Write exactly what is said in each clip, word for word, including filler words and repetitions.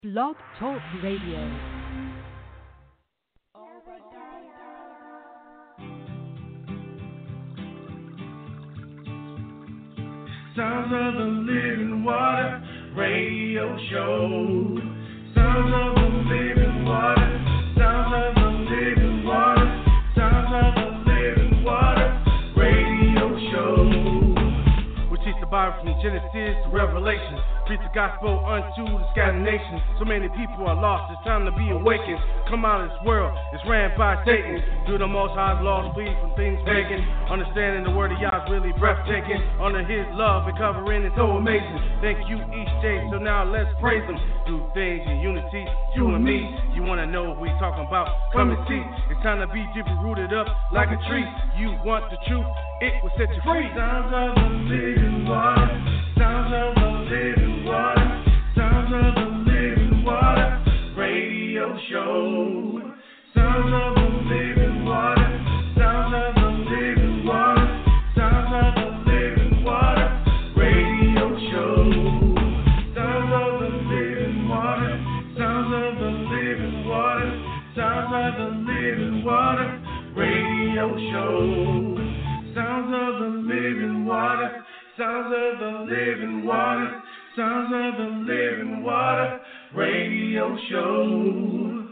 Blog Talk Radio. Sounds of the Living Water Radio Show. Sounds of the Living Water. Sounds of the Living Water. Sounds of the Living Water Radio Show. We teach the Bible from Genesis to Revelation. Preach the gospel unto the scattered nations. So many people are lost, it's time to be awakened. Come out of this world, it's ran by Satan. Do the most high's laws, flee from things pagan. Understanding the word of Yah is really breathtaking. Under his love and covering is so amazing. Thank you each day, so now let's praise him. Do things in unity, you and me. You wanna know what we talking about? Come and see. It's time to be deeply rooted up like a tree. You want the truth, it will set you free. Sounds of the living water. Sounds of the living water. Sounds of the living water radio show. Sounds of the living water. Sounds of the living water. Sounds of the living water radio show. Sounds of the living water. Sounds of the living water. Sounds of the living water radio show. Sounds of the living water. Sounds of the living water. Sounds of the living water radio show.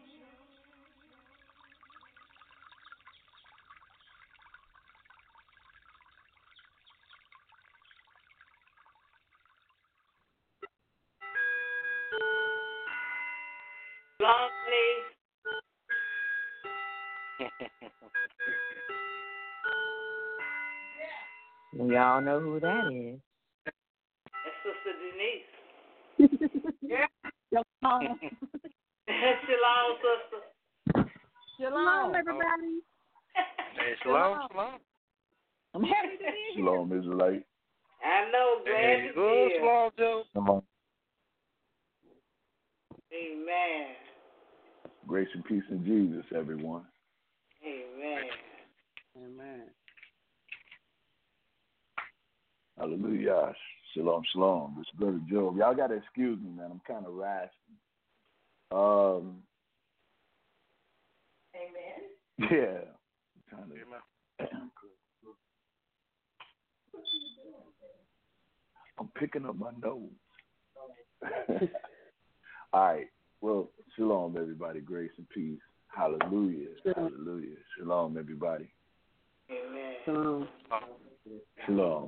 Long please. We all know who that is. That's Sister Denise. Yeah. Shalom. Shalom, sister. Shalom, everybody. Hey, shalom, shalom. I'm happy to be here. Shalom, Israelite. I know, glad Hey, to good, be here. shalom, Joe. Come on. Amen. Grace and peace in Jesus, everyone. Amen. Amen. Hallelujah. Shalom, shalom. This is Brother Joe. Y'all got to excuse me, man. I'm kind of raspy. Um, Amen. yeah. I'm trying to, I'm picking up my nose. All right. Well, shalom, everybody. Grace and peace. Hallelujah. Hallelujah. Shalom, everybody. Amen. Shalom. Shalom.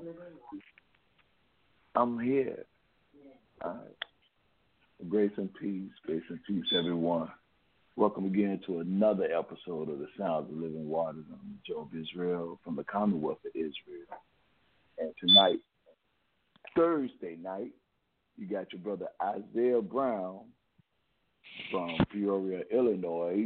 I'm here. All right. Grace and peace. Grace and peace, everyone. Welcome again to another episode of the Sounds of Living Waters. I'm Joe of Israel from the Commonwealth of Israel. And tonight, Thursday night, you got your brother Isaiah Brown from Peoria, Illinois,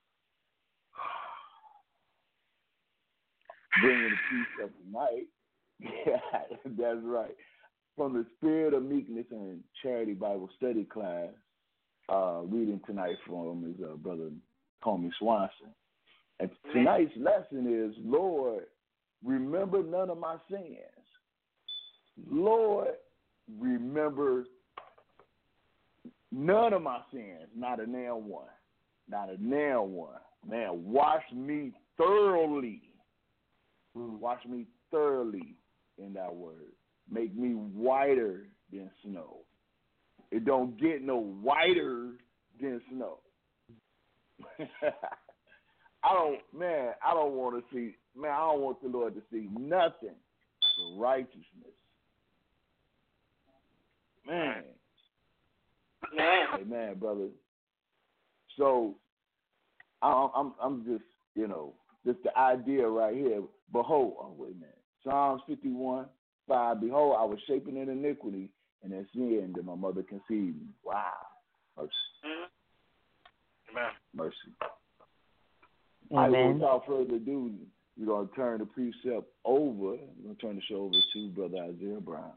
bringing the peace of the night. Yeah, that's right. From the Spirit of Meekness and Charity Bible Study class, uh, reading tonight from his uh, brother Tommy Swanson. And tonight's lesson is, Lord, remember none of my sins. Lord, remember none of my sins, not a nail one, not a nail one. Man, wash me thoroughly. Wash me thoroughly in thy word. Make me whiter than snow. It don't get no whiter than snow. I don't, man, I don't want to see, man, I don't want the Lord to see nothing but righteousness. Man. Man. Amen, brother. So, I'm, I'm, I'm just, you know, just the idea right here. Behold, oh, wait a minute. Psalms fifty-one, five, behold, I was shapen in iniquity, and in sin that my mother conceived me. Wow. Mercy. Amen. Mercy. Amen. Right, without further ado, we're going to turn the precept over. We're going to turn the show over to Brother Isaiah Brown.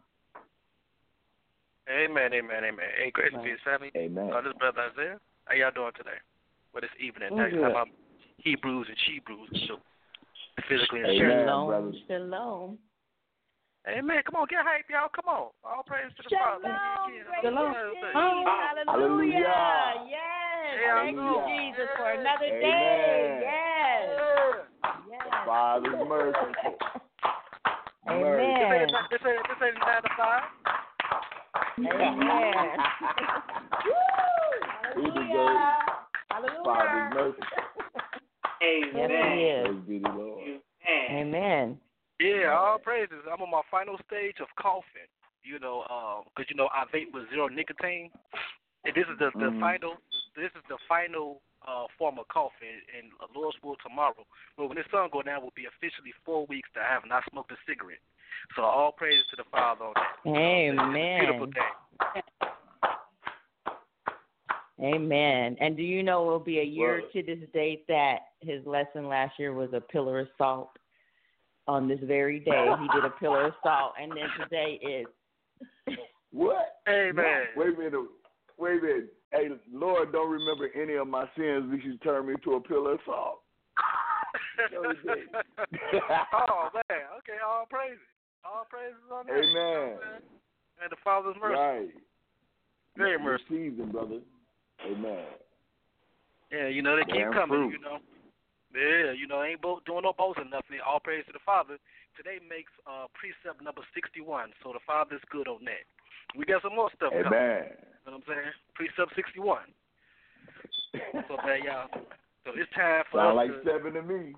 Amen, amen, amen. Hey, grace and peace, family. Amen. Uh, this is Brother Isaiah. How y'all doing today? Well, this evening. I'm Next good. time I'm Hebrews and Hebrews, so physically and Amen, spiritually. Shalom. brother. Shalom. Amen. Come on, get hype, y'all. Come on. All praise to the Father. Shalom. Hallelujah. Hallelujah. Yes. Yeah, Thank you, hallelujah. Jesus, for another Amen. day. Yes. Yes. Father's mercy. Amen. This ain't, this ain't nine to five. Amen. He deserves Hallelujah. Father's mercy. Yes, Amen. he is. Praise be the Lord. Amen. Amen. Yeah, all praises. I'm on my final stage of coughing. You know, because you know I vape with zero nicotine. And this is the, the Mhm. final. This is the final uh, form of coughing in Louisville tomorrow. But when the sun go down, will be officially four weeks to have not smoked a cigarette. So all praises to the Father on that. Amen. It's a beautiful day. Amen. And do you know it will be a year Well- to this date that his lesson last year was a pillar of salt? On this very day, he did a pillar of salt, and then today is. What? Amen. Wait a minute. Wait a minute. Hey, Lord, don't remember any of my sins. You should turn me to a pillar of salt. No, he didn't. Oh man. Okay. All praises. All praises on that. Amen. And the Father's mercy. Right. Very This merciful. season, brother. Amen. Yeah, you know they keep Damn coming. fruit. You know. Yeah, you know ain't bo- doing no boasting nothing. All praise to the Father. Today makes uh, precept number sixty-one, so the Father's good on that. We got some more stuff coming. Amen. You know what I'm saying? Precept sixty-one. So man, y'all. So it's time for Sound us like to... seven to me.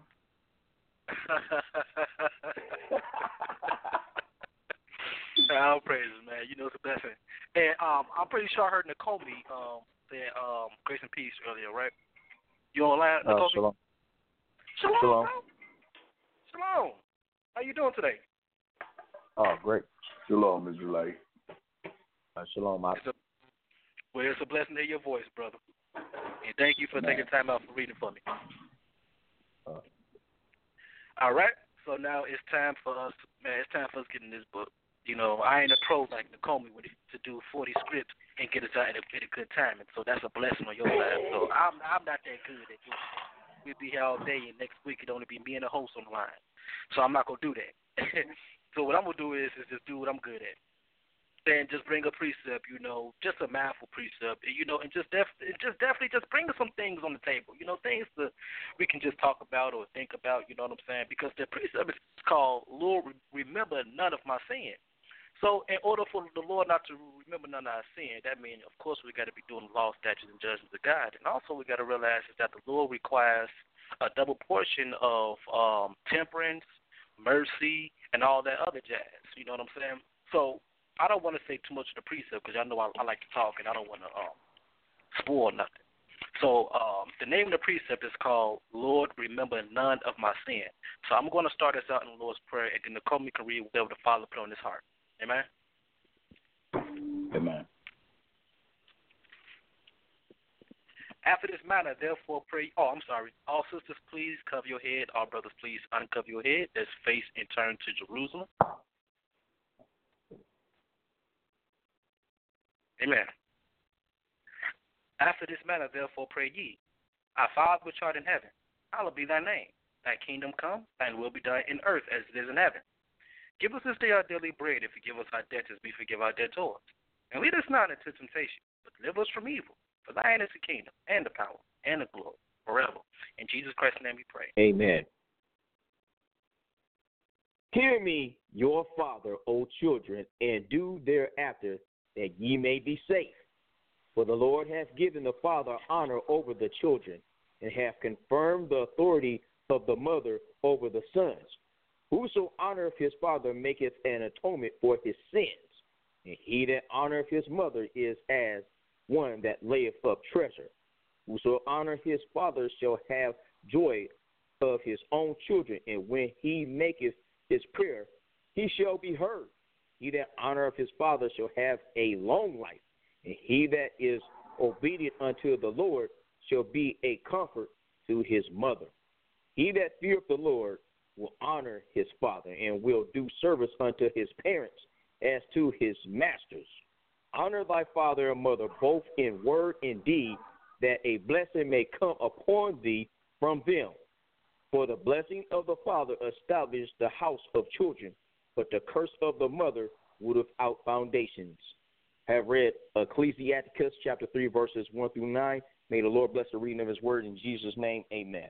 All praises, man. You know it's a blessing. And um, I'm pretty sure I heard Nicole um say um grace and peace earlier, right? You online, Uh, Nicole? shalom. Shalom. Shalom. Bro. Shalom. How you doing today? Oh, great. Shalom, Israelite. Uh, shalom. I, It's a, well, it's a blessing to hear your voice, brother. And thank you for Man. taking time out for reading for me. Uh. All right. So now it's time for us, man, it's time for us getting this book. You know, I ain't a pro like Nicole with it to do forty scripts and get us out at a, at a good time. And so that's a blessing on your side. So I'm I'm not that good at doing it. We'll be here all day, and next week it'll only be me and the host on the line. So I'm not going to do that. So what I'm going to do is, is just do what I'm good at. And just bring a precept, you know, just a mindful precept, you know, and just, def- just definitely just bring some things on the table, you know, things that we can just talk about or think about, you know what I'm saying? Because the precept is called, Lord, remember none of my sin. So in order for the Lord not to remember none of our sin, that means, of course, we got to be doing law, statutes, and judgments of God. And also we got to realize is that the Lord requires a double portion of um, temperance, mercy, and all that other jazz. You know what I'm saying? So I don't want to say too much of the precept because I know I, I like to talk and I don't want to um, spoil nothing. So um, the name of the precept is called Lord, remember none of my sin. So I'm going to start us out in the Lord's Prayer, and then Nicole can read whatever the Father put on his heart. Amen? Amen. After this manner, therefore pray. Oh, I'm sorry. All sisters, please cover your head. All brothers, please uncover your head. Let's face and turn to Jerusalem. Amen. After this manner, therefore pray ye. Our Father which art in heaven, hallowed be thy name. Thy kingdom come, thine will be done in earth as it is in heaven. Give us this day our daily bread, and forgive us our debts as we forgive our debtors. And lead us not into temptation, but deliver us from evil. For thine is the kingdom, and the power, and the glory, forever. In Jesus Christ's name we pray. Amen. Hear me, your Father, O children, and do thereafter, that ye may be safe. For the Lord hath given the father honor over the children, and hath confirmed the authority of the mother over the sons. Whoso honoreth his father maketh an atonement for his sins, and he that honoreth his mother is as one that layeth up treasure. Whoso honoreth his father shall have joy of his own children, and when he maketh his prayer, he shall be heard. He that honoreth his father shall have a long life, and he that is obedient unto the Lord shall be a comfort to his mother. He that feareth the Lord will honor his father, and will do service unto his parents as to his masters. Honor thy father and mother both in word and deed, that a blessing may come upon thee from them. For the blessing of the father established the house of children, but the curse of the mother without foundations. I have read Ecclesiasticus chapter three, verses one through nine. May the Lord bless the reading of his word in Jesus' name. Amen.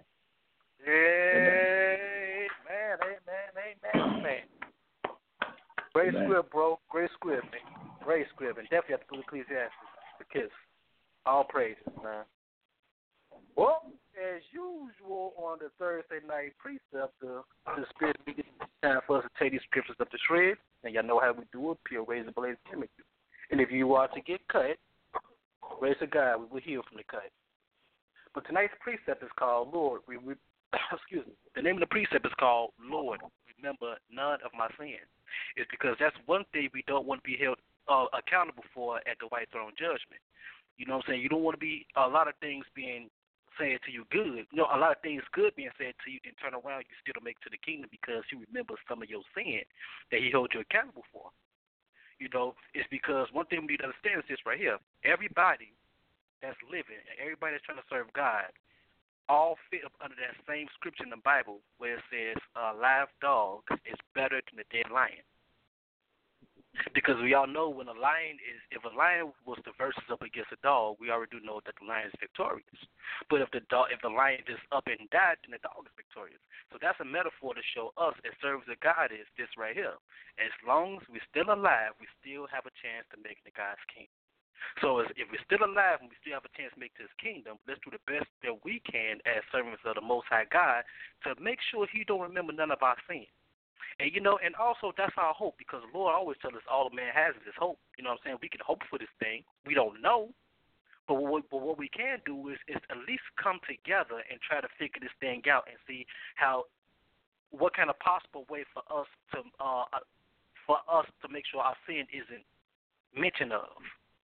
Amen, amen, amen, amen. Great Amen. script, bro. Great script, man. Great script. And definitely have to go to Ecclesiastes. The kiss. All praises, man. Well, as usual on the Thursday night precept, the, the Spirit meeting, time for us to take these scriptures up to shreds. And y'all know how we do it. Pure ways of blaze chemistry. And if you are to get cut, grace of God, we will heal from the cut. But tonight's precept is called Lord. We, we, excuse me. The name of the precept is called Lord. Remember none of my sins. It's because that's one thing we don't want to be held uh, accountable for at the white throne judgment. You know what I'm saying? You don't want to be a lot of things being said to you good. You know, a lot of things good being said to you, then turn around, you still don't make it to the kingdom because you remember some of your sin that he holds you accountable for. You know, it's because one thing we need to understand is this right here. Everybody that's living and everybody that's trying to serve God all fit up under that same scripture in the Bible where it says a live dog is better than a dead lion. Because we all know when a lion is, if a lion was to versus up against a dog, we already do know that the lion is victorious. But if the dog, if the lion just up and died, then the dog is victorious. So that's a metaphor to show us as servants of God is this right here. As long as we're still alive, we still have a chance to make the God's kingdom. So as, if we're still alive and we still have a chance to make this kingdom, let's do the best that we can as servants of the Most High God to make sure he don't remember none of our sins. And, you know, and also that's our hope because the Lord always tells us all a man has is his hope. You know what I'm saying? We can hope for this thing. We don't know. But what, but what we can do is, is at least come together and try to figure this thing out and see how, what kind of possible way for us to, uh, for us to make sure our sin isn't mentioned of.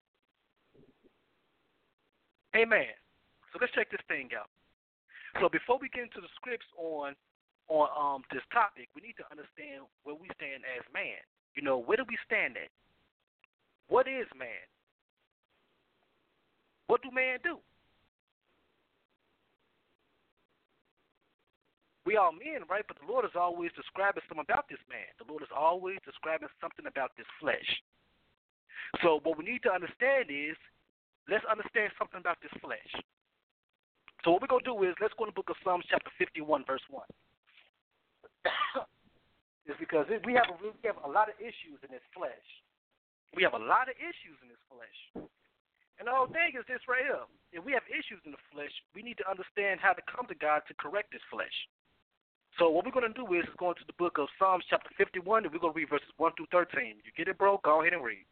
Amen. So let's check this thing out. So before we get into the scripts on on um, this topic, we need to understand where we stand as man. You know, where do we stand at? What is man? What do man do? We are men, right? But the Lord is always describing something about this man. The Lord is always describing something about this flesh. So what we need to understand is, let's understand something about this flesh. So what we're going to do is, let's go to the book of Psalms chapter fifty-one, verse one. It's because it, we have a, we have a lot of issues in this flesh. We have a lot of issues in this flesh. And the whole thing is this right here. If we have issues in the flesh, we need to understand how to come to God to correct this flesh. So what we're going to do is go into the book of Psalms chapter fifty-one, and we're going to read verses one through thirteen. You get it, bro? Go ahead and read.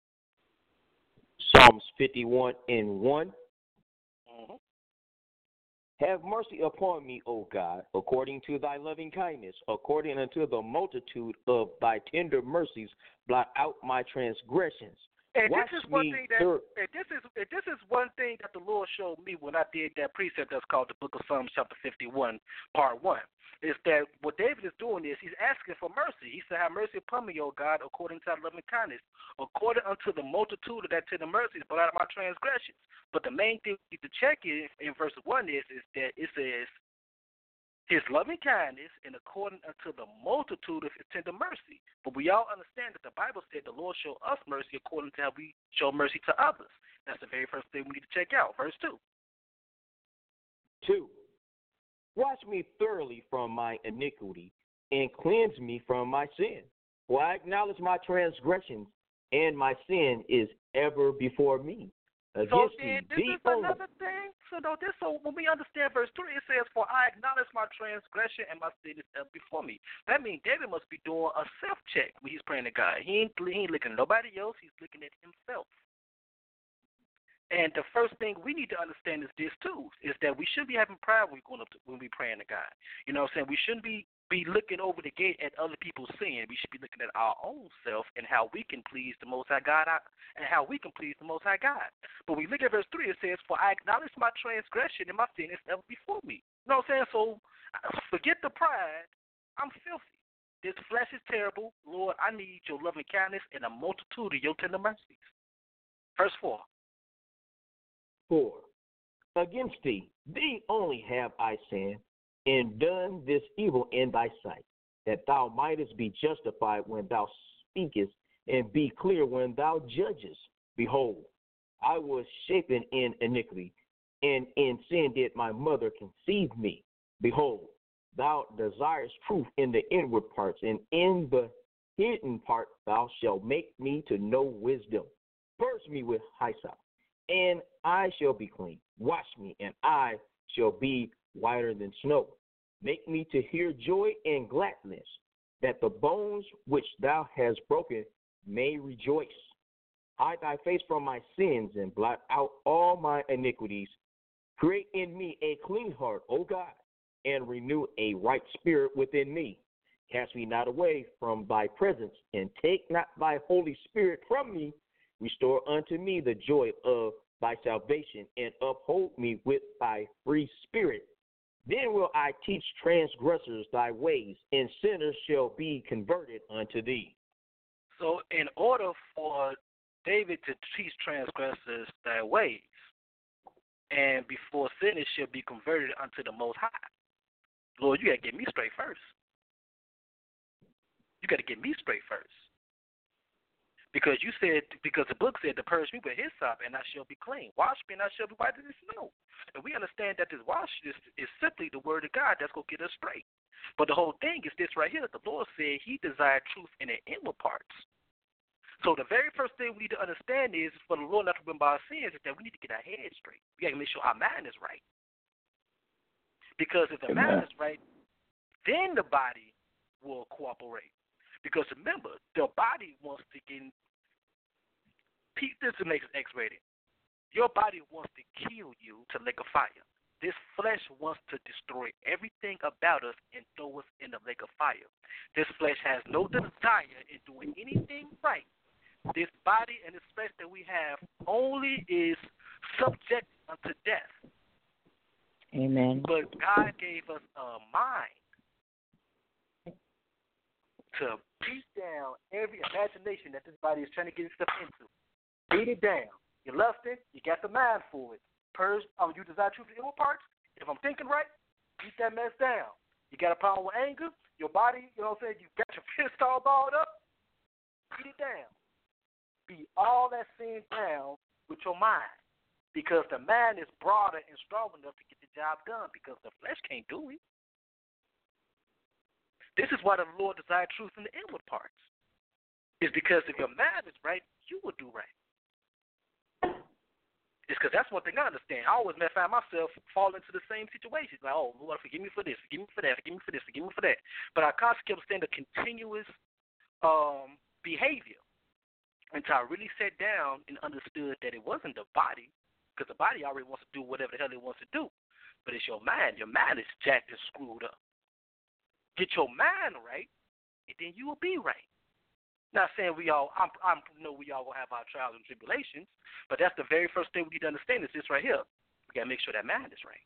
Psalms fifty-one and one. Mm-hmm. Have mercy upon me, O God, according to thy loving kindness, according unto the multitude of thy tender mercies, blot out my transgressions. And Watch this is one me thing that thir- and this is and this is one thing that the Lord showed me when I did that precept that's called the book of Psalms chapter fifty-one, part one. Is that what David is doing is he's asking for mercy. He said, have mercy upon me, O God, according to thy loving kindness, according unto the multitude of thy tender mercies, blot out my transgressions. But the main thing we need to check in, in verse one is, is that it says, his loving kindness and according unto the multitude of his tender mercy. But we all understand that the Bible said the Lord show us mercy according to how we show mercy to others. That's the very first thing we need to check out. Verse two. Two. Wash me thoroughly from my iniquity and cleanse me from my sin. For I acknowledge my transgressions, and my sin is ever before me. Against So then, this thee is another thing. So no, this so when we understand verse three, it says, "For I acknowledge my transgression, and my sin is ever before me." That means David must be doing a self check when he's praying to God. He ain't he ain't looking at nobody else. He's looking at himself. And the first thing we need to understand is this too: is that we shouldn't be having pride when we going up to, when we praying to God. You know what I'm saying? We shouldn't be be looking over the gate at other people's sin. We should be looking at our own self and how we can please the Most High God, and how we can please the Most High God. But we look at verse three, it says, "For I acknowledge my transgression, and my sin is ever before me." You know what I'm saying? So forget the pride. I'm filthy. This flesh is terrible. Lord, I need your loving kindness and a multitude of your tender mercies. Verse four. Four. Against thee, thee only have I sinned, and done this evil in thy sight, that thou mightest be justified when thou speakest, and be clear when thou judgest. Behold, I was shapen in iniquity, and in sin did my mother conceive me. Behold, thou desirest truth in the inward parts, and in the hidden part thou shalt make me to know wisdom. Purge me with hyssop, and I shall be clean. Wash me, and I shall be whiter than snow. Make me to hear joy and gladness, that the bones which thou hast broken may rejoice. Hide thy face from my sins, and blot out all my iniquities. Create in me a clean heart, O God, and renew a right spirit within me. Cast me not away from thy presence, and take not thy Holy Spirit from me. Restore unto me the joy of thy salvation, and uphold me with thy free spirit. Then will I teach transgressors thy ways, and sinners shall be converted unto thee. So in order for David to teach transgressors thy ways, and before sinners shall be converted unto the Most High, Lord, you got to get me straight first. You got to get me straight first. Because you said, because the book said to purge me with hyssop, and I shall be clean. Wash me, and I shall be whiter than snow. And we understand that this wash is, is simply the word of God that's going to get us straight. But the whole thing is this right here. The Lord said he desired truth in the inward parts. So the very first thing we need to understand is, for the Lord not to remember our sins, is that we need to get our head straight. We got to make sure our mind is right. Because if the Amen. mind is right, then the body will cooperate. Because remember, the body wants to get, this makes it X-rated. Your body wants to kill you to lake of fire. This flesh wants to destroy everything about us and throw us in the lake of fire. This flesh has no desire in doing anything right. This body and this flesh that we have only is subject unto death. Amen. But God gave us a mind to beat down every imagination that this body is trying to get itself into. Beat it down. You're lusting, you got the mind for it. Purge, um, you desire truth in inward parts. If I'm thinking right, beat that mess down. You got a problem with anger, your body, you know what I'm saying, you got your fist all balled up, beat it down. Beat all that sin down with your mind. Because the mind is broader and strong enough to get the job done, because the flesh can't do it. This is why the Lord desired truth in the inward parts. It's because if your mind is right, you will do right. It's because that's one thing I understand. I always may find myself fall into the same situations. Like, oh, Lord, forgive me for this, forgive me for that, forgive me for this, forgive me for that. But I constantly understand the continuous um, behavior until I really sat down and understood that it wasn't the body, because the body already wants to do whatever the hell it wants to do. But it's your mind. Your mind is jacked and screwed up. Get your mind right, and then you will be right. Not saying we all, I'm, I know we all gonna have our trials and tribulations, but that's the very first thing we need to understand is this right here. We gotta make sure that mind is right.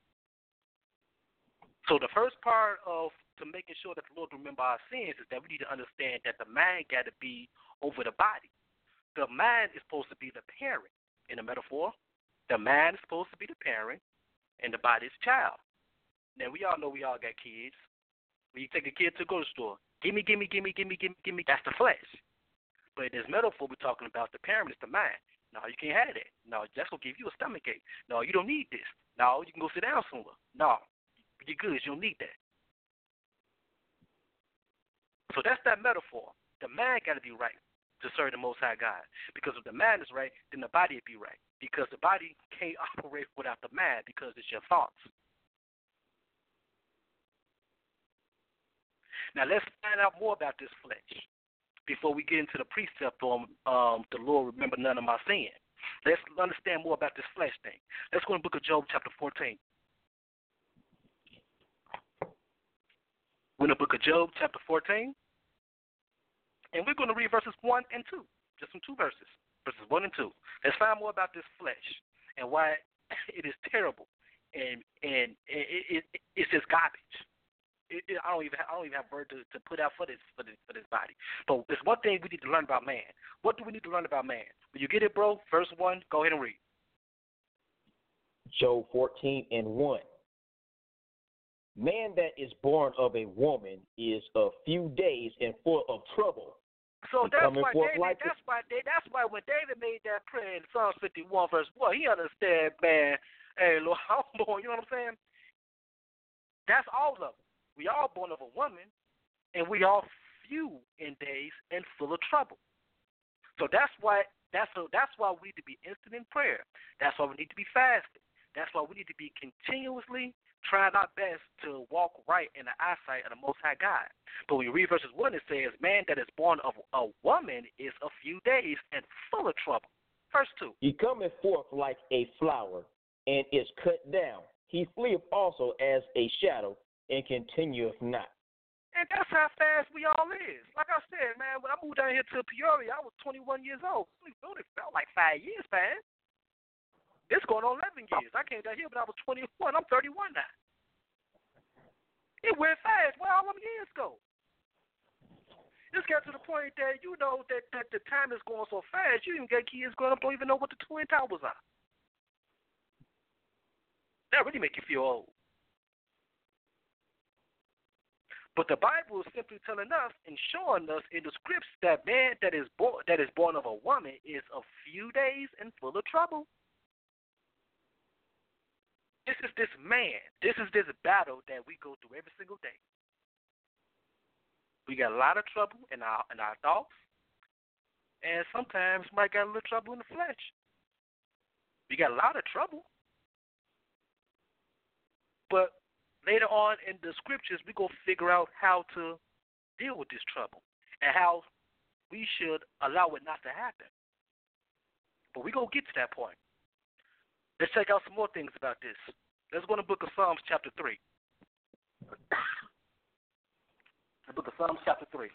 So the first part of to making sure that the Lord remember our sins is that we need to understand that the mind got to be over the body. The mind is supposed to be the parent in the metaphor. The mind is supposed to be the parent, and the body is the child. Now we all know we all got kids. When you take a kid to the grocery store, gimme, gimme, gimme, gimme, gimme, gimme. That's the flesh. But in this metaphor, we're talking about the parent is the mind. No, you can't have that. No, that's going to give you a stomach ache. No, you don't need this. No, you can go sit down somewhere. No, you're good. You don't need that. So that's that metaphor. The mind got to be right to serve the Most High God. Because if the mind is right, then the body will be right. Because the body can't operate without the mind because it's your thoughts. Now let's find out more about this flesh before we get into the precept on um, the Lord remember none of my sin. Let's understand more about this flesh thing. Let's go to the book of Job chapter fourteen. We're in the book of Job chapter fourteen. And we're going to read verses one and two. Just some two verses. Verses one and two. Let's find more about this flesh and why it is terrible. And and it, it, it's just garbage. It, it, I don't even have, I don't even have word to, to put out for this for this for this body. But there's one thing we need to learn about man. What do we need to learn about man? When you get it, bro, verse one, go ahead and read. Job fourteen and one. Man that is born of a woman is a few days and full of trouble. So He that's coming why forth David, like that's why they, that's why when David made that prayer in Psalm fifty-one verse one, he understand, man, hey Lord, I'm born, you know what I'm saying? That's all of them. We all born of a woman, and we all few in days and full of trouble. So that's why that's a, that's why we need to be instant in prayer. That's why we need to be fasting. That's why we need to be continuously trying our best to walk right in the eyesight of the Most High God. But when you read verses one, it says, man that is born of a woman is a few days and full of trouble. Verse two. He cometh forth like a flower and is cut down. He fleeth also as a shadow and continueth not. And that's how fast we all is. Like I said, man, when I moved down here to Peoria, I was twenty-one years old. It felt like five years, man. It's going on eleven years. I came down here when I was twenty-one. I'm thirty-one now. It went fast. Where all them years go? This got to the point that you know that, that the time is going so fast, you even get kids growing up don't even know what the Twin Towers are. That really make you feel old. But the Bible is simply telling us and showing us in the scripts that man that is born that is born of a woman is a few days and full of trouble. This is this man. This is this battle that we go through every single day. We got a lot of trouble in our in our thoughts, and sometimes we might got a little trouble in the flesh. We got a lot of trouble. But later on in the scriptures, we go figure out how to deal with this trouble and how we should allow it not to happen. But we're going to get to that point. Let's check out some more things about this. Let's go to the book of Psalms chapter three. The book of Psalms chapter three.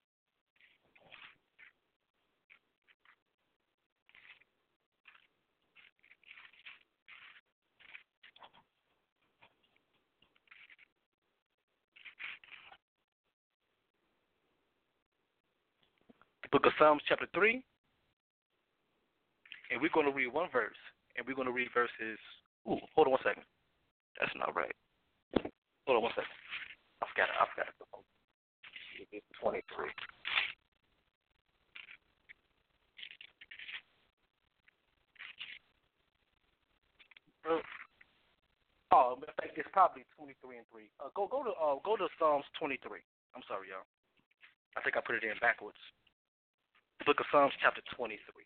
The book of Psalms chapter three. And we're going to read one verse. And we're going to read verses. Ooh, hold on one second. That's not right. Hold on one second. I forgot it. I forgot it. It's twenty-three. Oh, in fact, it's probably twenty-three and three. Uh, go, go to, uh, go to Psalms twenty-three. I'm sorry, y'all. I think I put it in backwards. The book of Psalms, chapter twenty-three.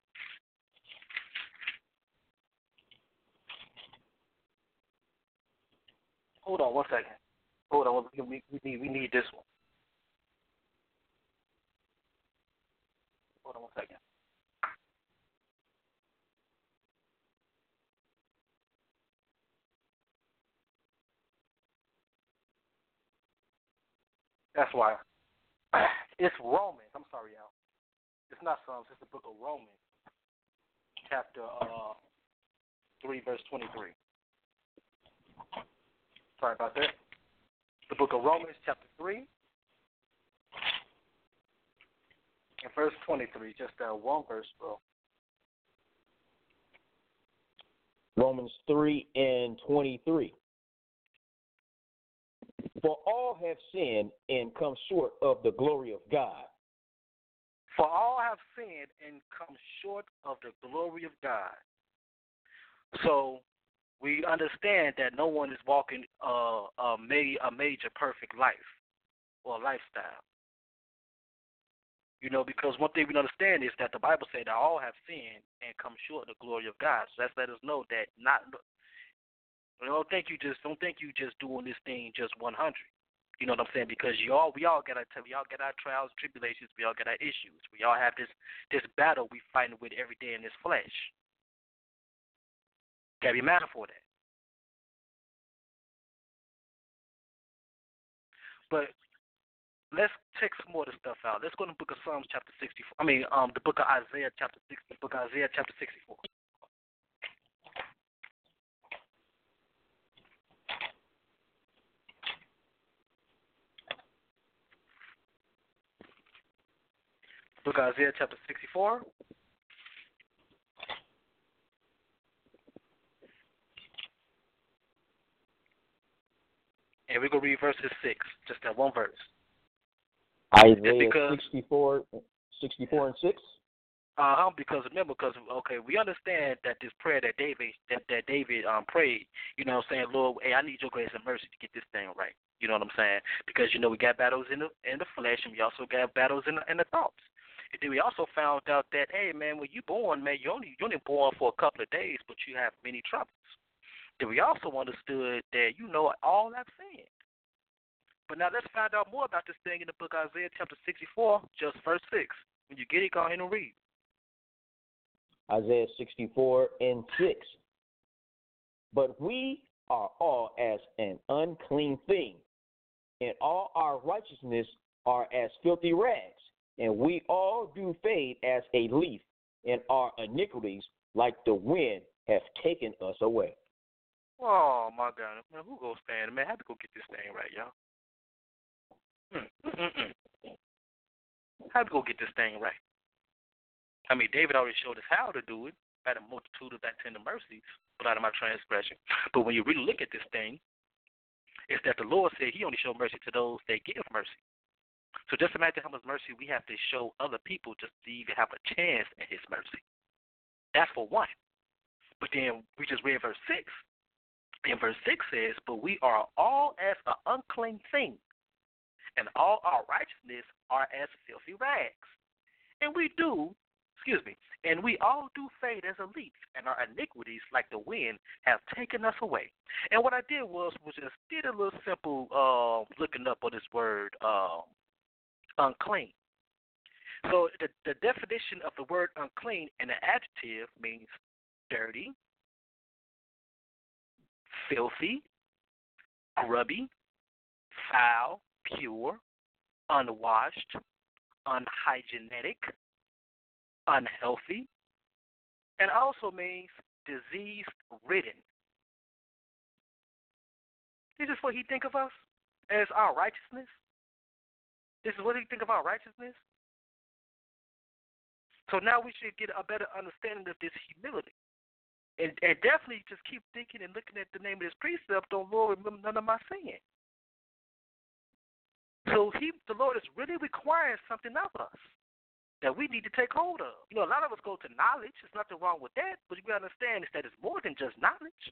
Hold on one second. Hold on. We, we need we need this one. Hold on one second. That's why. It's Romans. I'm sorry, y'all. It's not Psalms. It's the book of Romans, chapter uh, three, verse twenty-three. Sorry about that. The book of Romans, chapter three, and verse twenty-three. Just uh, one verse, bro. Romans three and twenty-three. For all have sinned and come short of the glory of God. For all have sinned and come short of the glory of God. So we understand that no one is walking uh, a, ma- a major perfect life or lifestyle. You know, because one thing we understand is that the Bible said that all have sinned and come short of the glory of God. So that's let us know that not. Don't think you just don't think you just doing this thing just one hundred. You know what I'm saying? Because you all we all got our we all got our trials, tribulations, we all got our issues. We all have this this battle we fighting with every day in this flesh. Gotta be mindful of that. But let's check some more of the stuff out. Let's go to the book of Psalms chapter sixty-four. I mean, um, the book of Isaiah chapter six. The book of Isaiah chapter sixty-four. Book of Isaiah chapter sixty-four. And we're going to read verses six, just that one verse. Isaiah because, sixty-four, sixty-four and six. Uh-huh, because remember, because, okay, we understand that this prayer that David that, that David um prayed, you know what I'm saying, Lord, hey, I need your grace and mercy to get this thing right. You know what I'm saying? Because, you know, we got battles in the in the flesh, and we also got battles in the, in the thoughts. And then we also found out that, hey, man, when you born, man, you only, you're only born for a couple of days, but you have many troubles. Then we also understood that, you know, all I've sinned. But now let's find out more about this thing in the book of Isaiah chapter sixty-four, just verse six. When you get it, go ahead and read. Isaiah sixty-four and six. But we are all as an unclean thing, and all our righteousness are as filthy rags, and we all do fade as a leaf, and our iniquities, like the wind, have taken us away. Oh, my God. Man, who goes stand? Man, I have to go get this thing right, y'all. Mm-mm-mm. How to go get this thing right? I mean, David already showed us how to do it by the multitude of thy tender mercies, but out of my transgression. But when you really look at this thing, it's that the Lord said he only showed mercy to those that give mercy. So just imagine how much mercy we have to show other people just to even have a chance at his mercy. That's for one. But then we just read verse six. And verse six says, but we are all as an unclean thing, and all our righteousness are as filthy rags. And we do, excuse me, and we all do fade as a leaf, and our iniquities, like the wind, have taken us away. And what I did was, was just did a little simple uh, looking up on this word, uh, unclean. So the, the definition of the word unclean in an adjective means dirty, filthy, grubby, foul, pure, unwashed, unhygienic, unhealthy, and also means disease-ridden. This is what he think of us as our righteousness. This is what he think of our righteousness. So now we should get a better understanding of this humility. And, and definitely just keep thinking and looking at the name of this precept, don't Lord remember none of my sin. So he, the Lord is really requiring something of us that we need to take hold of. You know, a lot of us go to knowledge. There's nothing wrong with that, but you got to understand is that it's more than just knowledge.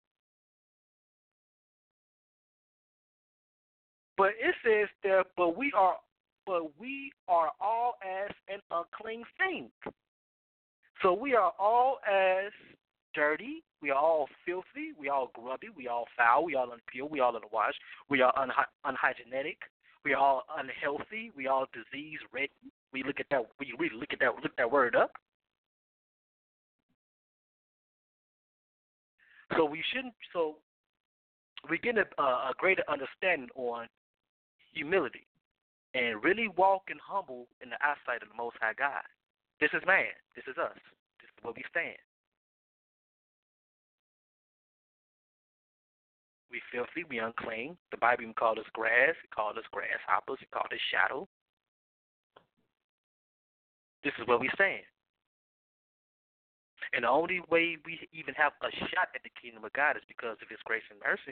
But it says that, but we are, but we are all as an unclean thing. So we are all as dirty, we are all filthy, we are all grubby, we are all foul, we are all impure, we are all unwashed, we are unha- unhygienic, we are all unhealthy, we are all disease-ridden. We look at that, we really look at that, look that word up. So we shouldn't. So we get a, a greater understanding on humility and really walk and humble in the eyesight of the Most High God. This is man. This is us. This is where we stand. We filthy, we unclean. The Bible even called us grass. It called us grasshoppers. It called us shadow. This is where we stand. And the only way we even have a shot at the kingdom of God is because of his grace and mercy.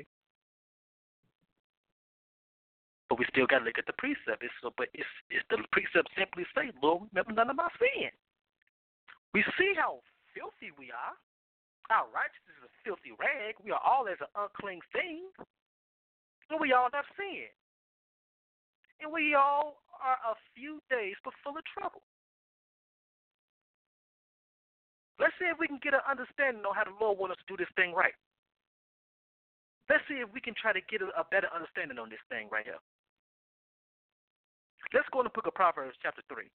But we still got to look at the precept. It's, so, but it's, it's the precept simply say, Lord, remember none of my sin. We see how filthy we are. Our righteousness is a filthy rag. We are all as an unclean thing. And we all have sinned. And we all are a few days but full of trouble. Let's see if we can get an understanding on how the Lord wants us to do this thing right. Let's see if we can try to get a, a better understanding on this thing right here. Let's go in the book of Proverbs chapter three.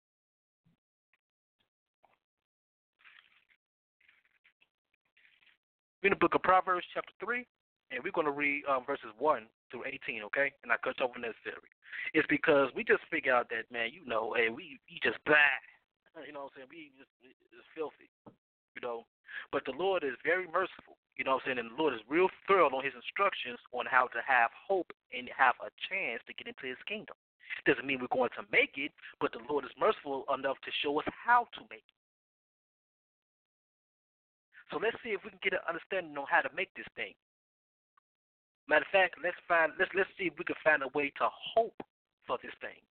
We're in the book of Proverbs chapter three, and we're going to read um, verses one through eighteen, okay? And I cut over necessary. It's because we just figure out that, man, you know, hey, we, we just bad. You know what I'm saying? We just, it's filthy, you know. But the Lord is very merciful, you know what I'm saying? And the Lord is real thorough on his instructions on how to have hope and have a chance to get into his kingdom. Doesn't mean we're going to make it, but the Lord is merciful enough to show us how to make it. So let's see if we can get an understanding on how to make this thing. Matter of fact, let's find let's let's see if we can find a way to hope for this thing.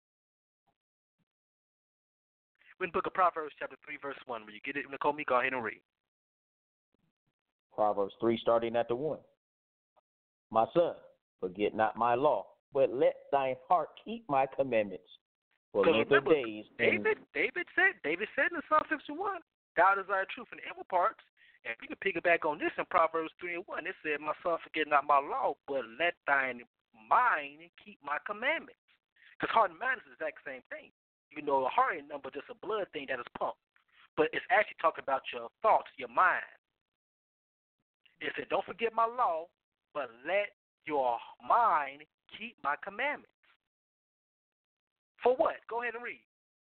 We're in the book of Proverbs, chapter three, verse one. When you get it, Nicole, me, go ahead and read. Proverbs three, starting at the one. My son, forget not my law, but let thine heart keep my commandments. For length of days. David, David said, David said in Psalm fifty-one, thou desire truth in the inward parts. And we can piggyback on this in Proverbs three and one. It said, my son, forget not my law, but let thine mind keep my commandments. Because heart and mind is the exact same thing. You know, a heart ain't number just a blood thing that is pumped. But it's actually talking about your thoughts, your mind. It said, don't forget my law, but let your mind keep my commandments. For what? Go ahead and read.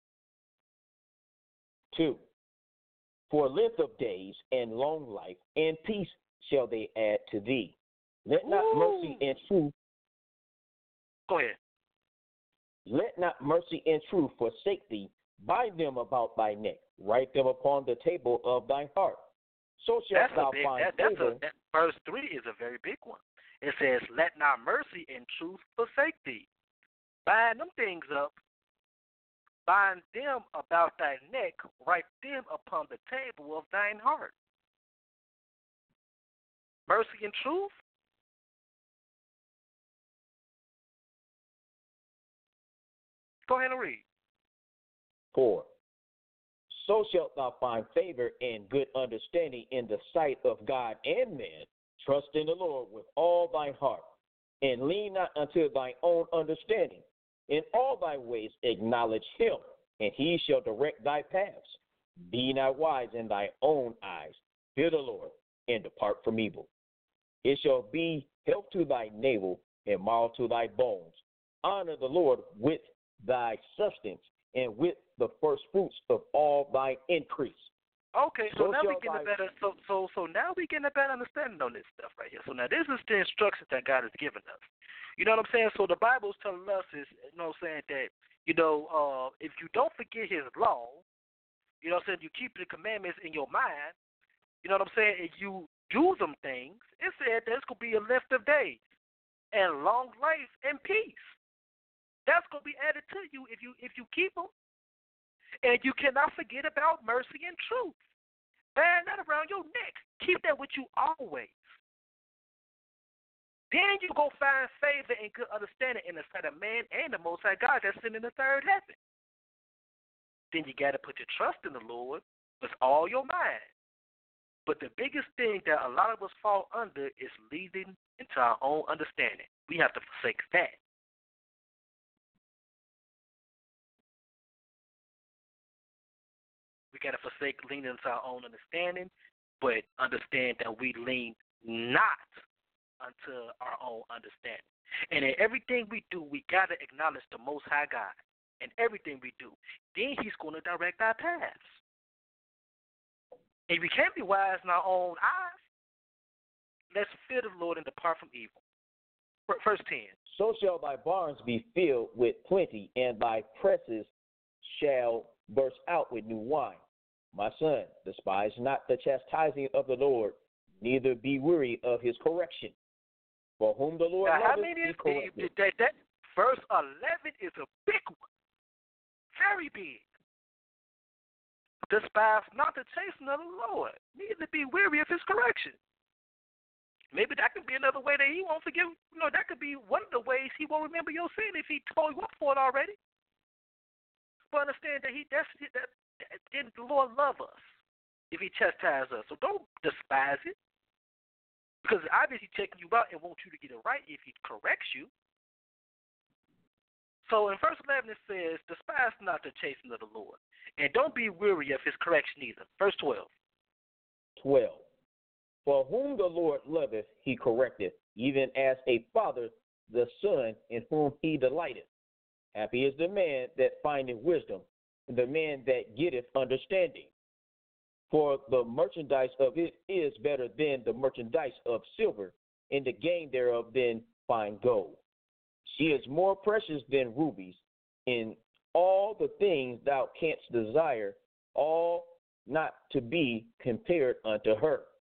Two. For length of days and long life and peace shall they add to thee. Let not Ooh. mercy and truth. Go ahead. Let not mercy and truth forsake thee. Bind them about thy neck. Write them upon the table of thine heart. So shalt That's thou a big, find that, that's favor. a, that verse three is a very big one. It says, let not mercy and truth forsake thee. Bind them things up. Bind them about thy neck. Write them upon the table of thine heart. Mercy and truth. Go ahead and read. Four. So shalt thou find favor and good understanding in the sight of God and man. Trust in the Lord with all thine heart, and lean not unto thine own understanding. In all thy ways acknowledge him, and he shall direct thy paths. Be not wise in thy own eyes. Fear the Lord, and depart from evil. It shall be health to thy navel, and marrow to thy bones. Honor the Lord with thy substance, and with the first fruits of all thy increase. Okay, so, So now we shall get a thy- better so so so now we get a better understanding on this stuff right here. So now this is the instructions that God has given us. You know what I'm saying? So the Bible's telling us is you know what I'm saying that, you know, uh, if you don't forget his law, you know what I'm saying, you keep the commandments in your mind, you know what I'm saying, if you do them things, it said there's gonna be a length of days and long life and peace. That's gonna be added to you if you if you keep them. And you cannot forget about mercy and truth. Bear that around your neck. Keep that with you always. Then you go find favor and good understanding in the sight of man and the Most High God that's sitting in the third heaven. Then you got to put your trust in the Lord with all your mind. But the biggest thing that a lot of us fall under is leading into our own understanding. We have to forsake that. We got to forsake leaning into our own understanding, but understand that we lean not unto our own understanding. And in everything we do, we got to acknowledge the Most High God in everything we do. Then he's going to direct our paths. And we can't be wise in our own eyes. Let's fear the Lord and depart from evil. Verse ten. So shall thy barns be filled with plenty, and thy presses shall burst out with new wine. My son, despise not the chastising of the Lord, neither be weary of his correction. For whom the Lord now, how loveth, many he is correcteth. that, that? Verse eleven is a big one, very big. Despise not the chastening of the Lord, neither be weary of his correction. Maybe that could be another way that he won't forgive. You know, that could be one of the ways he won't remember your sin if he told you up for it already. But understand that he that's that, that, that the Lord love us if he chastises us. So don't despise it, because obviously he's checking you out and wants you to get it right if he corrects you. So in verse eleven it says, despise not the chastening of the Lord, and don't be weary of his correction either. Verse twelve. twelve. For whom the Lord loveth, he correcteth, even as a father the son in whom he delighteth. Happy is the man that findeth wisdom, and the man that getteth understanding. For the merchandise of it is better than the merchandise of silver, and the gain thereof than fine gold. She is more precious than rubies. In all the things thou canst desire, all not to be compared unto her.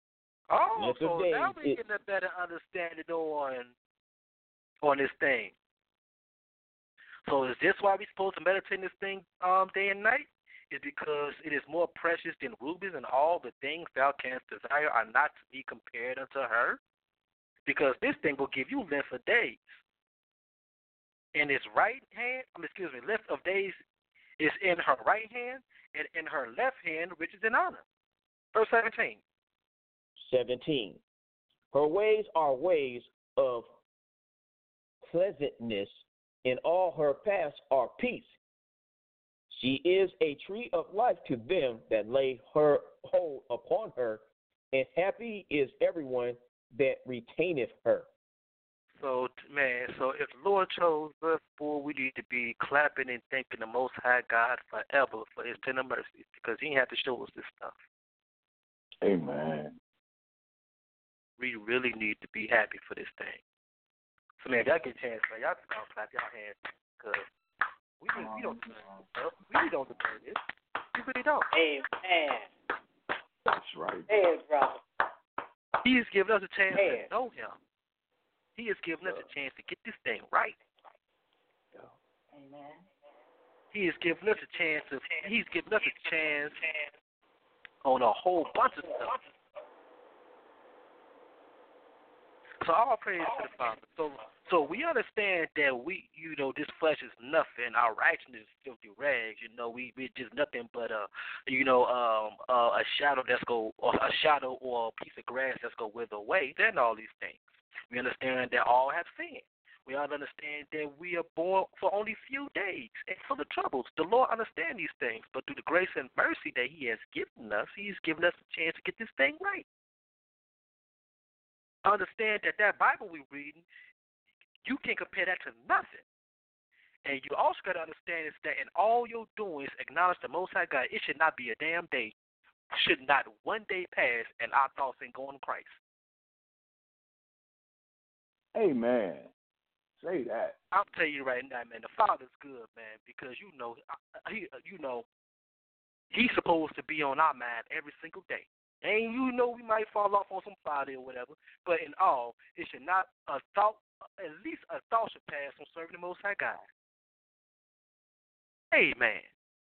Oh, Length so of days, now we it, getting a better understanding on on this thing. So is this why we're supposed to meditate on this thing um, day and night? Is because it is more precious than rubies, and all the things thou canst desire are not to be compared unto her? Because this thing will give you length of days. In his right hand, um, excuse me, length of days is in her right hand, and in her left hand riches and honor. Verse seventeen. seventeen. Her ways are ways of pleasantness, and all her paths are peace. She is a tree of life to them that lay her hold upon her, and happy is everyone that retaineth her. So, man, so if the Lord chose us, boy, we need to be clapping and thanking the Most High God forever for his tender mercies, because he had to show us this stuff. Amen. We really need to be happy for this thing. So, man, if y'all get a chance, man, y'all can clap y'all hands, because we, we don't deserve this stuff. We really don't deserve this. We really don't. Amen. That's right. Hey, brother. He has given us a chance Hey. to know him. He has given us a chance to get this thing right. Amen. He has given us a chance to. He's given us a chance on a whole bunch of stuff. So all praise to the Father. So, so we understand that we, you know, this flesh is nothing. Our righteousness is filthy rags. You know, we we just nothing but a, you know, um, uh, a shadow that's go, or a shadow or a piece of grass that's go wither away. Then all these things. We understand that all have sinned. We all understand that we are born for only few days and full of troubles. The Lord understands these things, but through the grace and mercy that he has given us, he's given us a chance to get this thing right. Understand that that Bible we're reading, you can't compare that to nothing. And you also got to understand is that in all your doings, acknowledge the Most High God. It should not be a damn day, should not one day pass, and our thoughts ain't going to Christ. Amen. Say that. I'll tell you right now, man, the Father's good, man, because you know, he, you know, he's supposed to be on our mind every single day. And you know we might fall off on some Friday or whatever, but in all, it should not a thought, at least a thought should pass on serving the Most High God. Amen.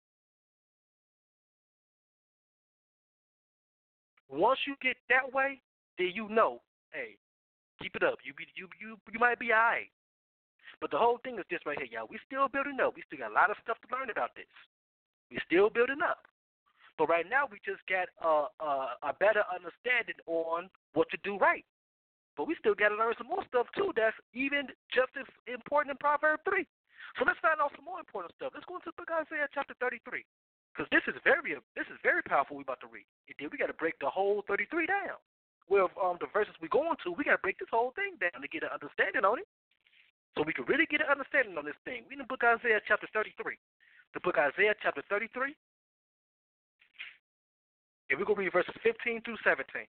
Once you get that way, then you know, hey, keep it up. You be you you you might be all right. But the whole thing is this right here, y'all. We still building up. We still got a lot of stuff to learn about this. We still building up. But right now we just got a, a, a better understanding on what to do right. But we still got to learn some more stuff too that's even just as important in Proverbs three. So let's find out some more important stuff. Let's go into the book of Isaiah chapter thirty-three. Because this is very this is very powerful we're about to read. And then we got to break the whole thirty-three down. With um, the verses we're going to, we got to break this whole thing down to get an understanding on it. So we can really get an understanding on this thing. We in the book of Isaiah chapter thirty-three. The book of Isaiah chapter thirty-three. And we're going to read verses fifteen through seventeen.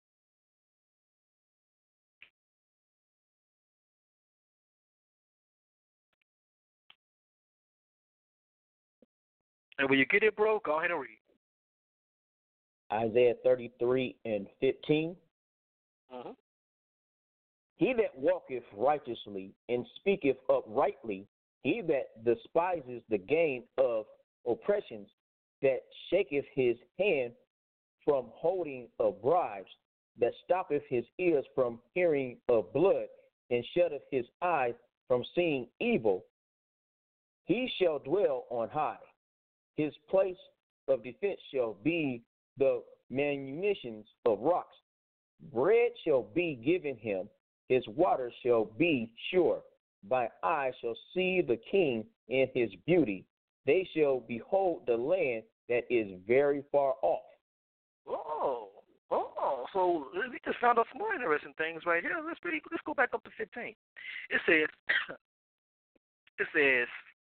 And when you get it, bro, go ahead and read. Isaiah thirty-three and fifteen. Mm-hmm. He that walketh righteously and speaketh uprightly, he that despises the gain of oppressions, that shaketh his hand from holding of bribes, that stoppeth his ears from hearing of blood, and shutteth his eyes from seeing evil, he shall dwell on high. His place of defense shall be the munitions of rocks. Bread shall be given him, his water shall be sure. Thy eye shall see the king in his beauty. They shall behold the land that is very far off. Oh, oh, so we just found out some more interesting things right here. Let's read, let's go back up to fifteen. It says, it says,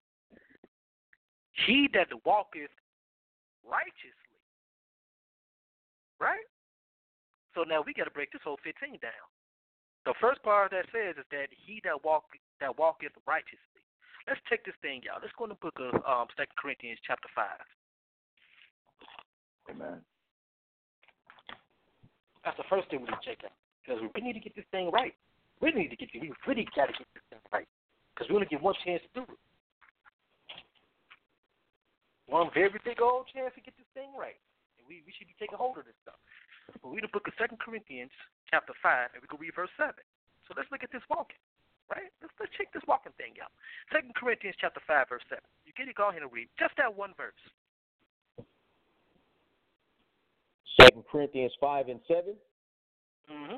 he that walketh righteously, right? So now we got to break this whole fifteen down. The first part that says is that he that walk that walketh righteously. Let's take this thing, y'all. Let's go in the book of um, Second Corinthians chapter five. Amen. That's the first thing we need to check out. Because we need to get this thing right. We need to get we really got to get this thing right. Because we only get one chance to do it. One very big old chance to get this thing right. And we, we should be taking hold of this stuff. We'll read the book of Second Corinthians chapter five, and we can read verse seven. So let's look at this walking. Right? Let's, let's check this walking thing out. Second Corinthians chapter five, verse seven. You get it, go ahead and read. Just that one verse. Second Corinthians five and seven. Mm-hmm.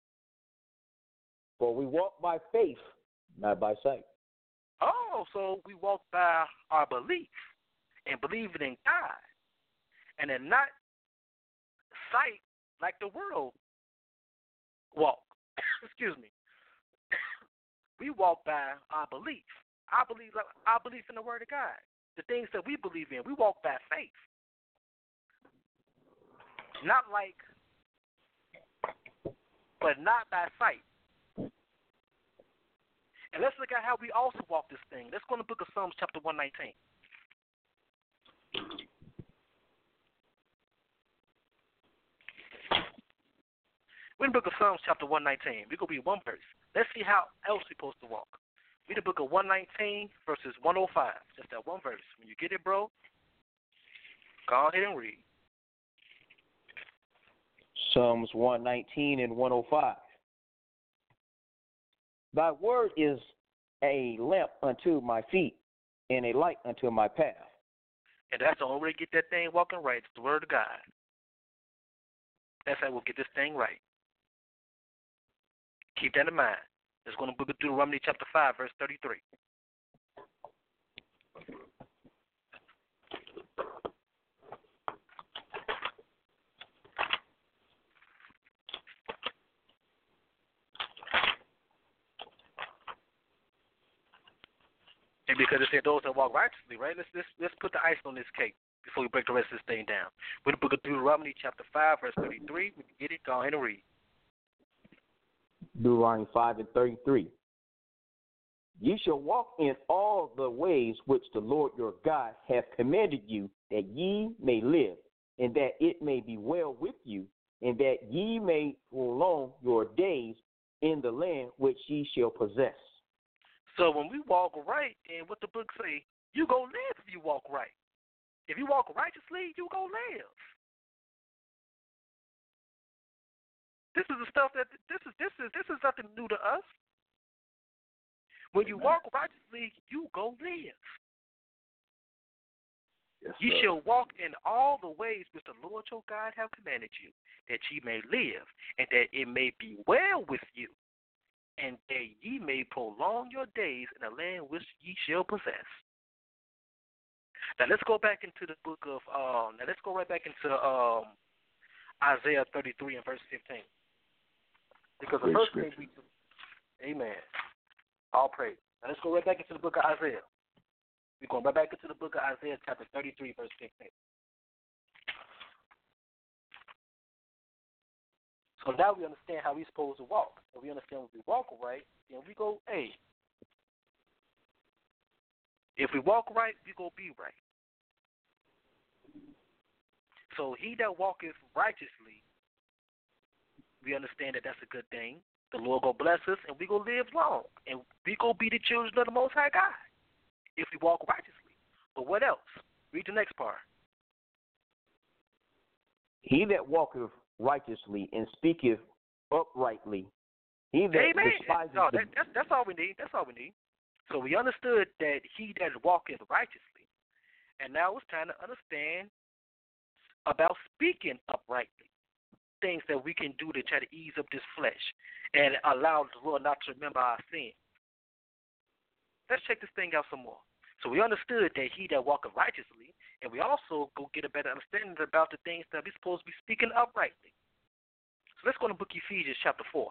For we walk by faith, not by sight. Oh, so we walk by our belief and believing in God, and then not sight like the world walk. Excuse me. We walk by our belief. I believe, our belief in the Word of God. The things that we believe in, we walk by faith, not like, but not by sight. And let's look at how we also walk this thing. Let's go to the book of Psalms chapter one nineteen. We're in the book of Psalms chapter one nineteen. We're going to read one verse. Let's see how else we're supposed to walk. Read the book of one nineteen, verses one oh five. Just that one verse. When you get it, bro, go ahead and read. Psalms one nineteen and one oh five. Thy word is a lamp unto my feet and a light unto my path. And that's the only way to get that thing walking right. It's the Word of God. That's how we'll get this thing right. Keep that in mind. Let's go to the book of Deuteronomy chapter five, verse thirty-three. And because it said those that walk righteously, right? Let's, let's, let's put the ice on this cake before we break the rest of this thing down. We're in the book of Deuteronomy chapter five, verse thirty-three. When you get it, go ahead and read. Deuteronomy five and thirty-three. Ye shall walk in all the ways which the Lord your God hath commanded you, that ye may live, and that it may be well with you, and that ye may prolong your days in the land which ye shall possess. So when we walk right, and what the book say, you go live if you walk right. If you walk righteously, you go live. This is the stuff that this is this is this is nothing new to us. When you walk righteously, you go live. Yes, ye sir. shall walk in all the ways which the Lord your God hath commanded you, that ye may live, and that it may be well with you, and that ye may prolong your days in the land which ye shall possess. Now let's go back into the book of um. Now let's go right back into um Isaiah thirty-three and verse fifteen. Because the Great first scripture. thing we, Amen. All praise. Now let's go right back into the book of Isaiah. We're going right back into the book of Isaiah, chapter thirty-three, verse fifteen. So now we understand how we're supposed to walk. If we understand when we walk right, then we go, hey. If we walk right, we go be right. So he that walketh righteously, we understand that that's a good thing. The Lord go bless us, and we go live long, and we go be the children of the Most High God if we walk righteously. But what else? Read the next part. He that walketh righteously and speaketh uprightly, he that Amen. despises No, the... that, that's, that's all we need. That's all we need. So we understood that he that walketh righteously, and now it's time to understand about speaking uprightly, things that we can do to try to ease up this flesh and allow the Lord not to remember our sin. Let's check this thing out some more. So we understood that he that walketh righteously, and we also go get a better understanding about the things that we're supposed to be speaking uprightly. So let's go to the book of Ephesians chapter four.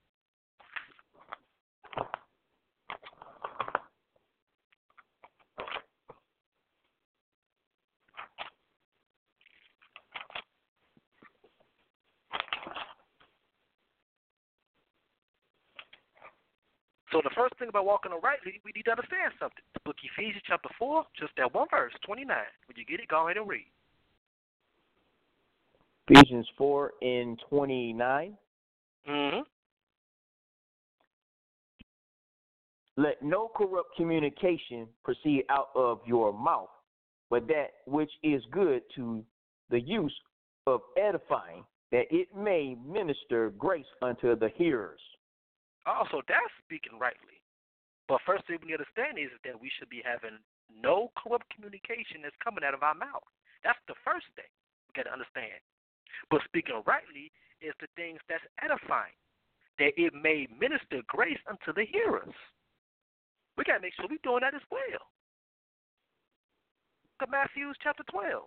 So the first thing about walking uprightly, we need to understand something. The book of Ephesians chapter four, just that one verse, twenty-nine. When you get it, go ahead and read. Ephesians four and twenty-nine. Mm-hmm. Let no corrupt communication proceed out of your mouth, but that which is good to the use of edifying, that it may minister grace unto the hearers. Also, that's speaking rightly. But first thing we understand is that we should be having no corrupt communication that's coming out of our mouth. That's the first thing we got to understand. But speaking rightly is the things that's edifying, that it may minister grace unto the hearers. We got to make sure we're doing that as well. Look at Matthew chapter twelve.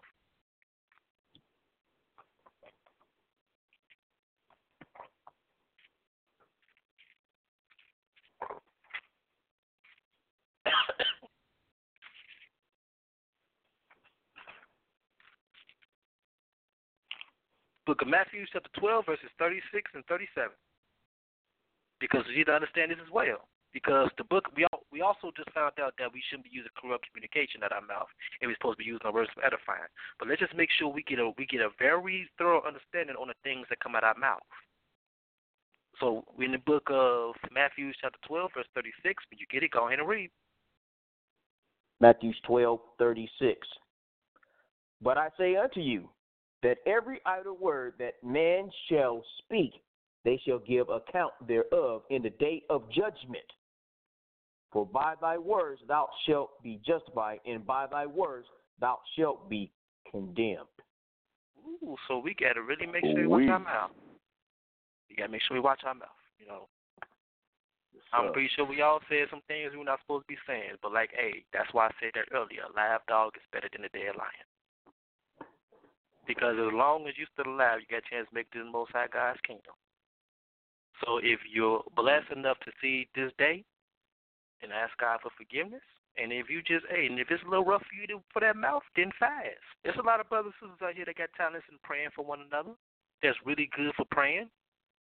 Book of Matthew chapter twelve, verses thirty-six and thirty-seven. Because you need to understand this as well. Because the book, we all, we also just found out that we shouldn't be using corrupt communication out of our mouth, and we're supposed to be using our words for edifying. But let's just make sure we get a we get a very thorough understanding on the things that come out of our mouth. So we're in the book of Matthew chapter twelve, verse thirty-six. When you get it, go ahead and read. Matthew twelve, thirty-six. But I say unto you, that every idle word that man shall speak, they shall give account thereof in the day of judgment. For by thy words thou shalt be justified, and by thy words thou shalt be condemned. Ooh, so we got to really make sure we watch our mouth. We got to make sure we watch our mouth, you know. Yes, I'm pretty sure we all said some things we're not supposed to be saying, but like, hey, that's why I said that earlier. A live dog is better than a dead lion. Because as long as you're still alive, you got a chance to make this Most High God's kingdom. So if you're blessed enough to see this day, and ask God for forgiveness, and if you just, hey, and if it's a little rough for you to, for that mouth, then fast. There's a lot of brothers and sisters out here that got talents in praying for one another. That's really good for praying.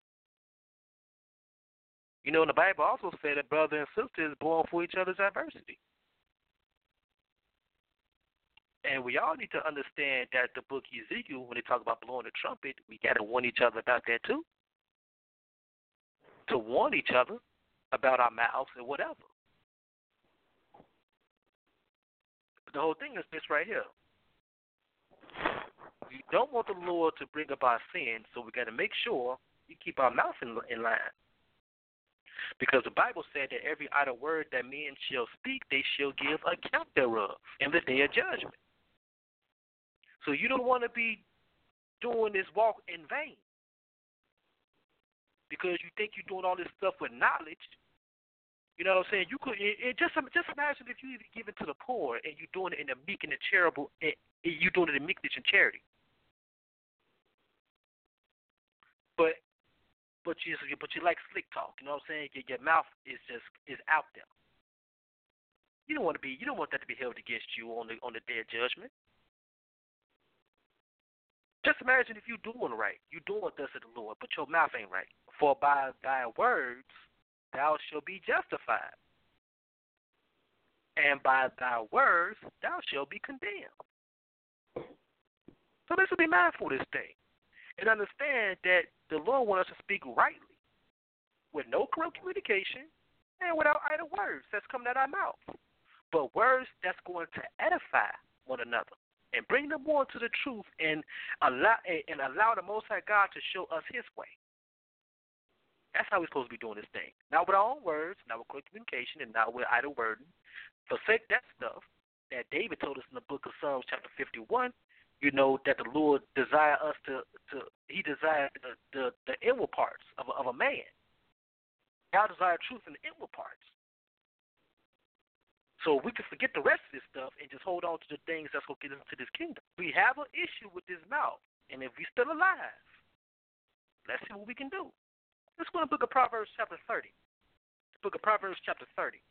You know, in the Bible also said that brother and sister is born for each other's adversity. And we all need to understand that the book Ezekiel, when they talk about blowing the trumpet, we got to warn each other about that too. To warn each other about our mouths and whatever. The whole thing is this right here. We don't want the Lord to bring up our sin, so we got to make sure we keep our mouth in, in line. Because the Bible said that every idle word that men shall speak, they shall give account thereof in the day of judgment. So you don't want to be doing this walk in vain. Because you think you're doing all this stuff with knowledge. You know what I'm saying? You could it, it just just imagine if you even give it to the poor and you're doing it in a meek and a charitable, and you're doing it in meekness and charity. But but you but you like slick talk. You know what I'm saying? Your, your mouth is just is out there. You don't want to be. You don't want that to be held against you on the on the day of judgment. Just imagine if you're doing right, you're doing thus to the Lord, but your mouth ain't right. For by thy words thou shalt be justified, and by thy words thou shalt be condemned. So let's be mindful of this thing, and understand that the Lord wants us to speak rightly, with no corrupt communication, and without idle words that's coming out of our mouth, but words that's going to edify one another and bring them more to the truth, and allow and allow the Most High God to show us His way. That's how we're supposed to be doing this thing. Not with our own words, not with corrupt communication, and not with idle wording. Forsake that stuff that David told us in the book of Psalms chapter fifty-one, you know, that the Lord desire us to, to he desired the, the, the inward parts of a, of a man. God desired truth in the inward parts. So we can forget the rest of this stuff and just hold on to the things that's going to get us into this kingdom. We have an issue with this mouth, and if we're still alive, let's see what we can do. Let's go to the book of Proverbs chapter thirty. The book of Proverbs chapter thirty.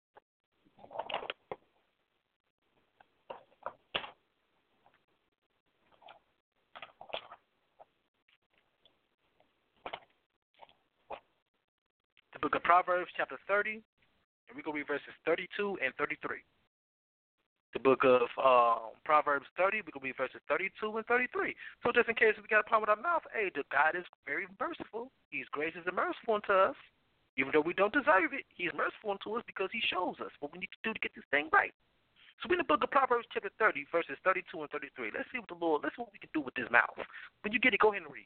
The book of Proverbs chapter thirty, and we're going to read verses thirty-two and thirty-three. the book of um, Proverbs thirty. We're going to read verses thirty-two and thirty-three. So just in case we got a problem with our mouth, hey, the God is very merciful. He's gracious and merciful unto us. Even though we don't deserve it, he's merciful unto us because he shows us what we need to do to get this thing right. So we're in the book of Proverbs chapter thirty, verses thirty-two and thirty-three. Let's see what the Lord, let's see what we can do with this mouth. When you get it, go ahead and read.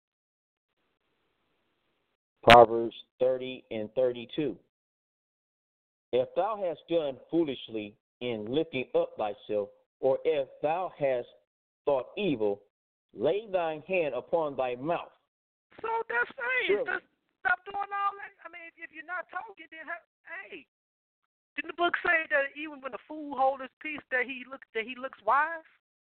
Proverbs thirty and thirty-two. If thou hast done foolishly in lifting up thyself, or if thou hast thought evil, lay thine hand upon thy mouth. So that's saying, Surely. just stop doing all that. I mean, if you're not talking, then hey, didn't the book say that even when a fool holds his peace, that he looks that he looks wise?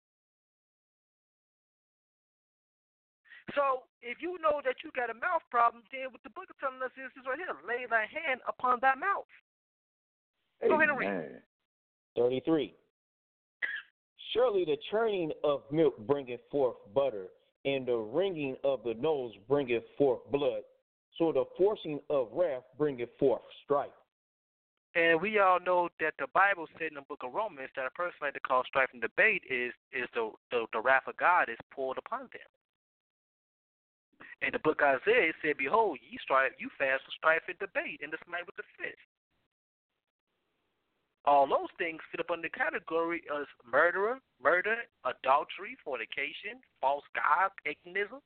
So if you know that you got a mouth problem, then what the book is telling us is, is right here: lay thy hand upon thy mouth. Go ahead and read. thirty-three. Surely the churning of milk bringeth forth butter, and the wringing of the nose bringeth forth blood. So the forcing of wrath bringeth forth strife. And we all know that the Bible said in the book of Romans that a person like to cause strife and debate is is the, the, the wrath of God is poured upon them. In the book of Isaiah, it said, behold, ye strive, you fast for strife and debate, and the smite with the fist. All those things fit up under the category of murderer, murder, adultery, fornication, false god, paganism.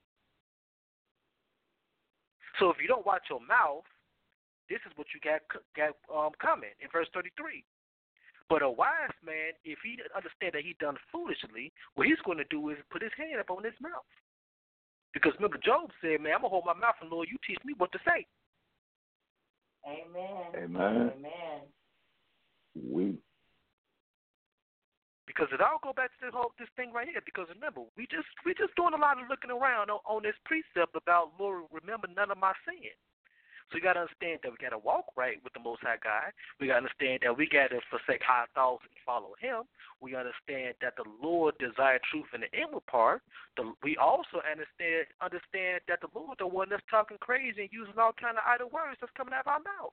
So if you don't watch your mouth, this is what you got, got um, coming in verse thirty-three. But a wise man, if he understands that he done foolishly, what he's going to do is put his hand up on his mouth. Because remember, Job said, man, I'm going to hold my mouth and, Lord, you teach me what to say. Amen. Amen. Amen. We. Because it all go back to this whole this thing right here. Because remember, we just we just doing a lot of looking around on, on this precept about, Lord, remember none of my sin. So we got to understand that we got to walk right with the Most High God. We got to understand that we got to forsake high thoughts and follow Him. We understand that the Lord desires truth in the inward part. The, we also understand understand that the Lord, the one that's talking crazy and using all kind of idle words that's coming out of our mouth.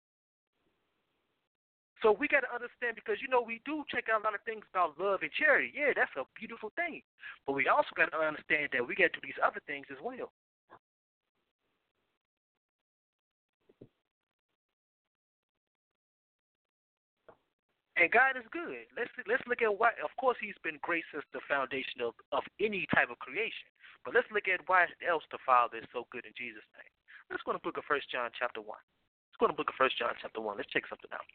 So we got to understand, because, you know, we do check out a lot of things about love and charity. Yeah, that's a beautiful thing. But we also got to understand that we got to do these other things as well. And God is good. Let's let's look at why. Of course, He's been great since the foundation of, of any type of creation. But let's look at why else the Father is so good in Jesus' name. Let's go to the book of First John chapter one. Let's go to the book of First John chapter one. Let's check something out.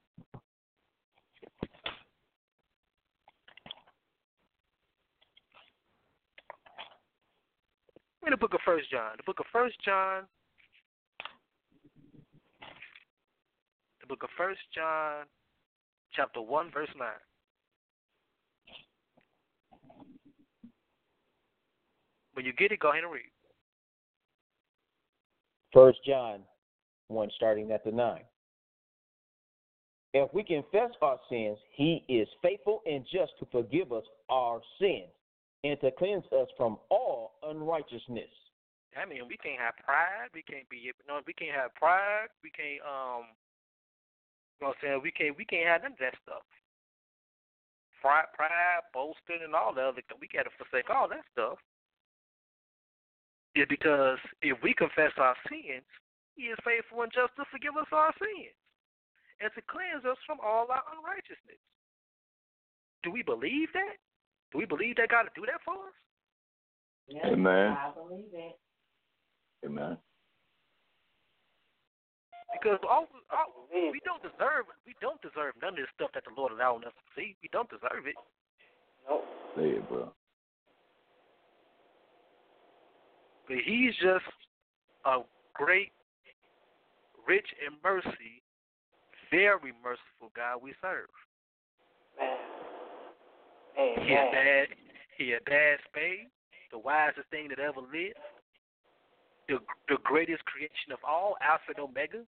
In the book of First John, the book of First John, the book of First John. Chapter one, verse nine. When you get it, go ahead and read. First John one, starting at the nine. If we confess our sins, He is faithful and just to forgive us our sins and to cleanse us from all unrighteousness. I mean, we can't have pride. We can't be. No, we can't have pride. We can't. Um. You know what I'm saying? We can't we can't have none of that stuff. Pride, pride, boasting, and all the other stuff. We got to forsake all that stuff. It's because if we confess our sins, He is faithful and just to forgive us our sins and to cleanse us from all our unrighteousness. Do we believe that? Do we believe that God will do that for us? Yes, Amen. I believe it. Amen. Because all, all, we don't deserve we don't deserve none of this stuff that the Lord allowing us to see. We don't deserve it. Nope. Say it, bro. But He's just a great, rich in mercy, very merciful God we serve. Man. He a Amen. bad he a bad spade, the wisest thing that ever lived, the the greatest creation of all, Alpha and Omega.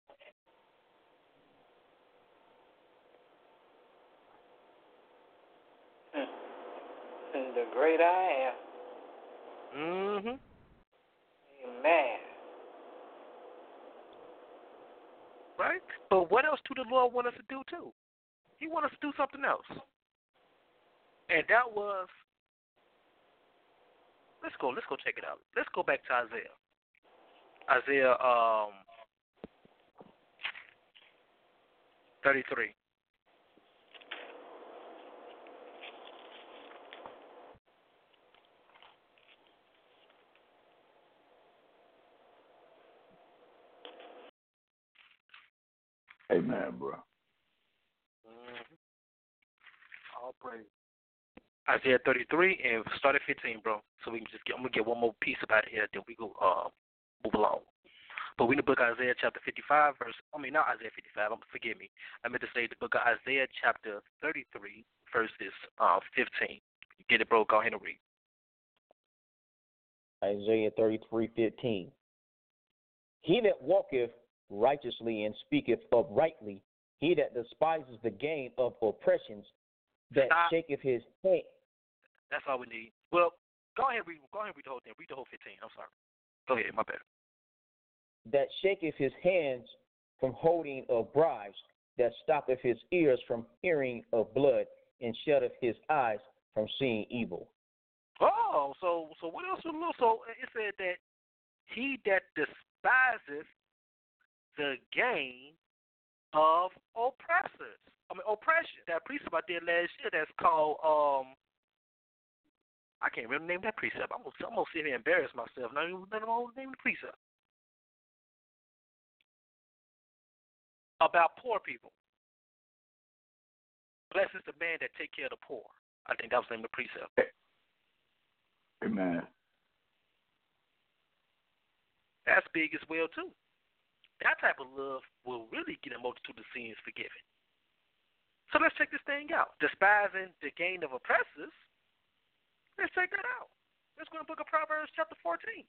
Hmm. The great I am. Mm-hmm. Amen. Right? But what else do the Lord want us to do too? He want us to do something else. And that was, let's go, let's go check it out. Let's go back to Isaiah. Isaiah um, thirty-three. Amen, bro. Mm-hmm. All praise. Isaiah thirty-three and start at fifteen, bro. So we can just get, I'm gonna get one more piece about it here, then we go uh, move along. But we in the book of Isaiah chapter fifty-five, verse. I mean not Isaiah fifty-five. Um, forgive me. I meant to say the book of Isaiah chapter thirty-three, verses uh, fifteen. You get it, bro? Go ahead and read. Isaiah thirty-three fifteen. He that walketh righteously and speaketh uprightly, he that despises the gain of oppressions, that Stop. shaketh his head. That's all we need. Well, go ahead and read. Go ahead and read the whole thing. Read the whole fifteen. I'm sorry. Go ahead. My bad. That shaketh his hands from holding of bribes, that stoppeth his ears from hearing of blood, and shutteth his eyes from seeing evil. Oh, so so what else? was little- So it said that he that despises the gain of oppressors. I mean oppression. That precept I did last year that's called um I can't remember the name of that precept. I'm gonna, I'm gonna sit here and embarrass myself. Not even the whole name of the precept. About poor people. Blessed is the man that take care of the poor. I think that was the name of the precept. Amen. That's big as well too. That type of love will really get a multitude of sins forgiven. So let's check this thing out. Despising the gain of oppressors. Let's check that out. Let's go to the book of Proverbs chapter fourteen.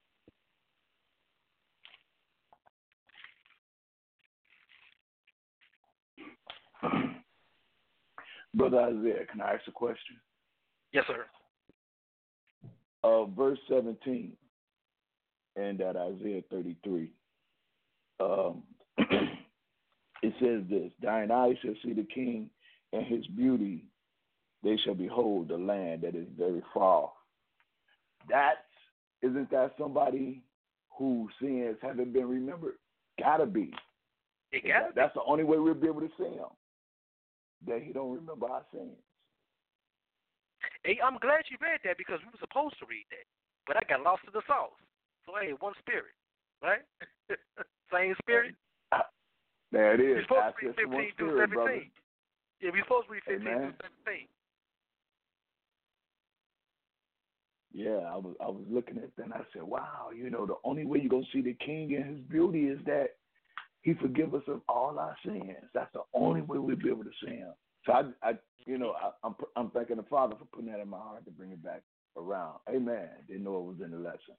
Brother Isaiah, can I ask a question? Yes, sir. Uh, verse seventeen and that Isaiah thirty-three. Um, it says this, thine eyes shall see the king and his beauty, they shall behold the land that is very far off. That's, isn't that somebody whose sins haven't been remembered? Gotta be. It got That, that's the only way we'll be able to see him, that he don't remember our sins. Hey, I'm glad you read that because we were supposed to read that, but I got lost in the sauce. So hey, one spirit, right? Same spirit. There it We're is. supposed to Access read to one fifteen through spirit, brother. seventeen. Yeah, we're supposed to read fifteen Amen. through seventeen. Yeah, I was I was looking at that and I said, wow, you know, the only way you're going to see the king and his beauty is that he forgive us of all our sins. That's the only way we'll be able to see him. So, I, I you know, I, I'm I'm thanking the Father for putting that in my heart to bring it back around. Amen. Didn't know it was in the lesson.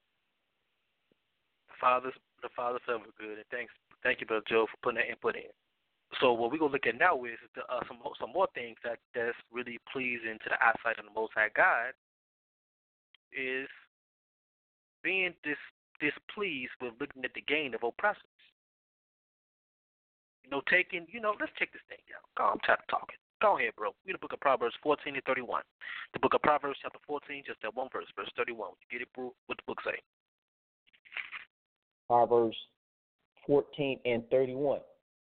The Father's the Father's ever good, and thanks, thank you, Brother Joe, for putting that input in. So what we're gonna look at now is the, uh, some some more things that that's really pleasing to the eyesight of the Most High God is being dis, displeased with looking at the gain of oppressors. You know, taking, you know, let's check this thing out. Go, I'm tired of talking. Go ahead, bro. Read the book of Proverbs fourteen and thirty-one. The book of Proverbs chapter fourteen, just that one verse, verse thirty-one. You get it, bro? What the book say? Proverbs fourteen and thirty-one.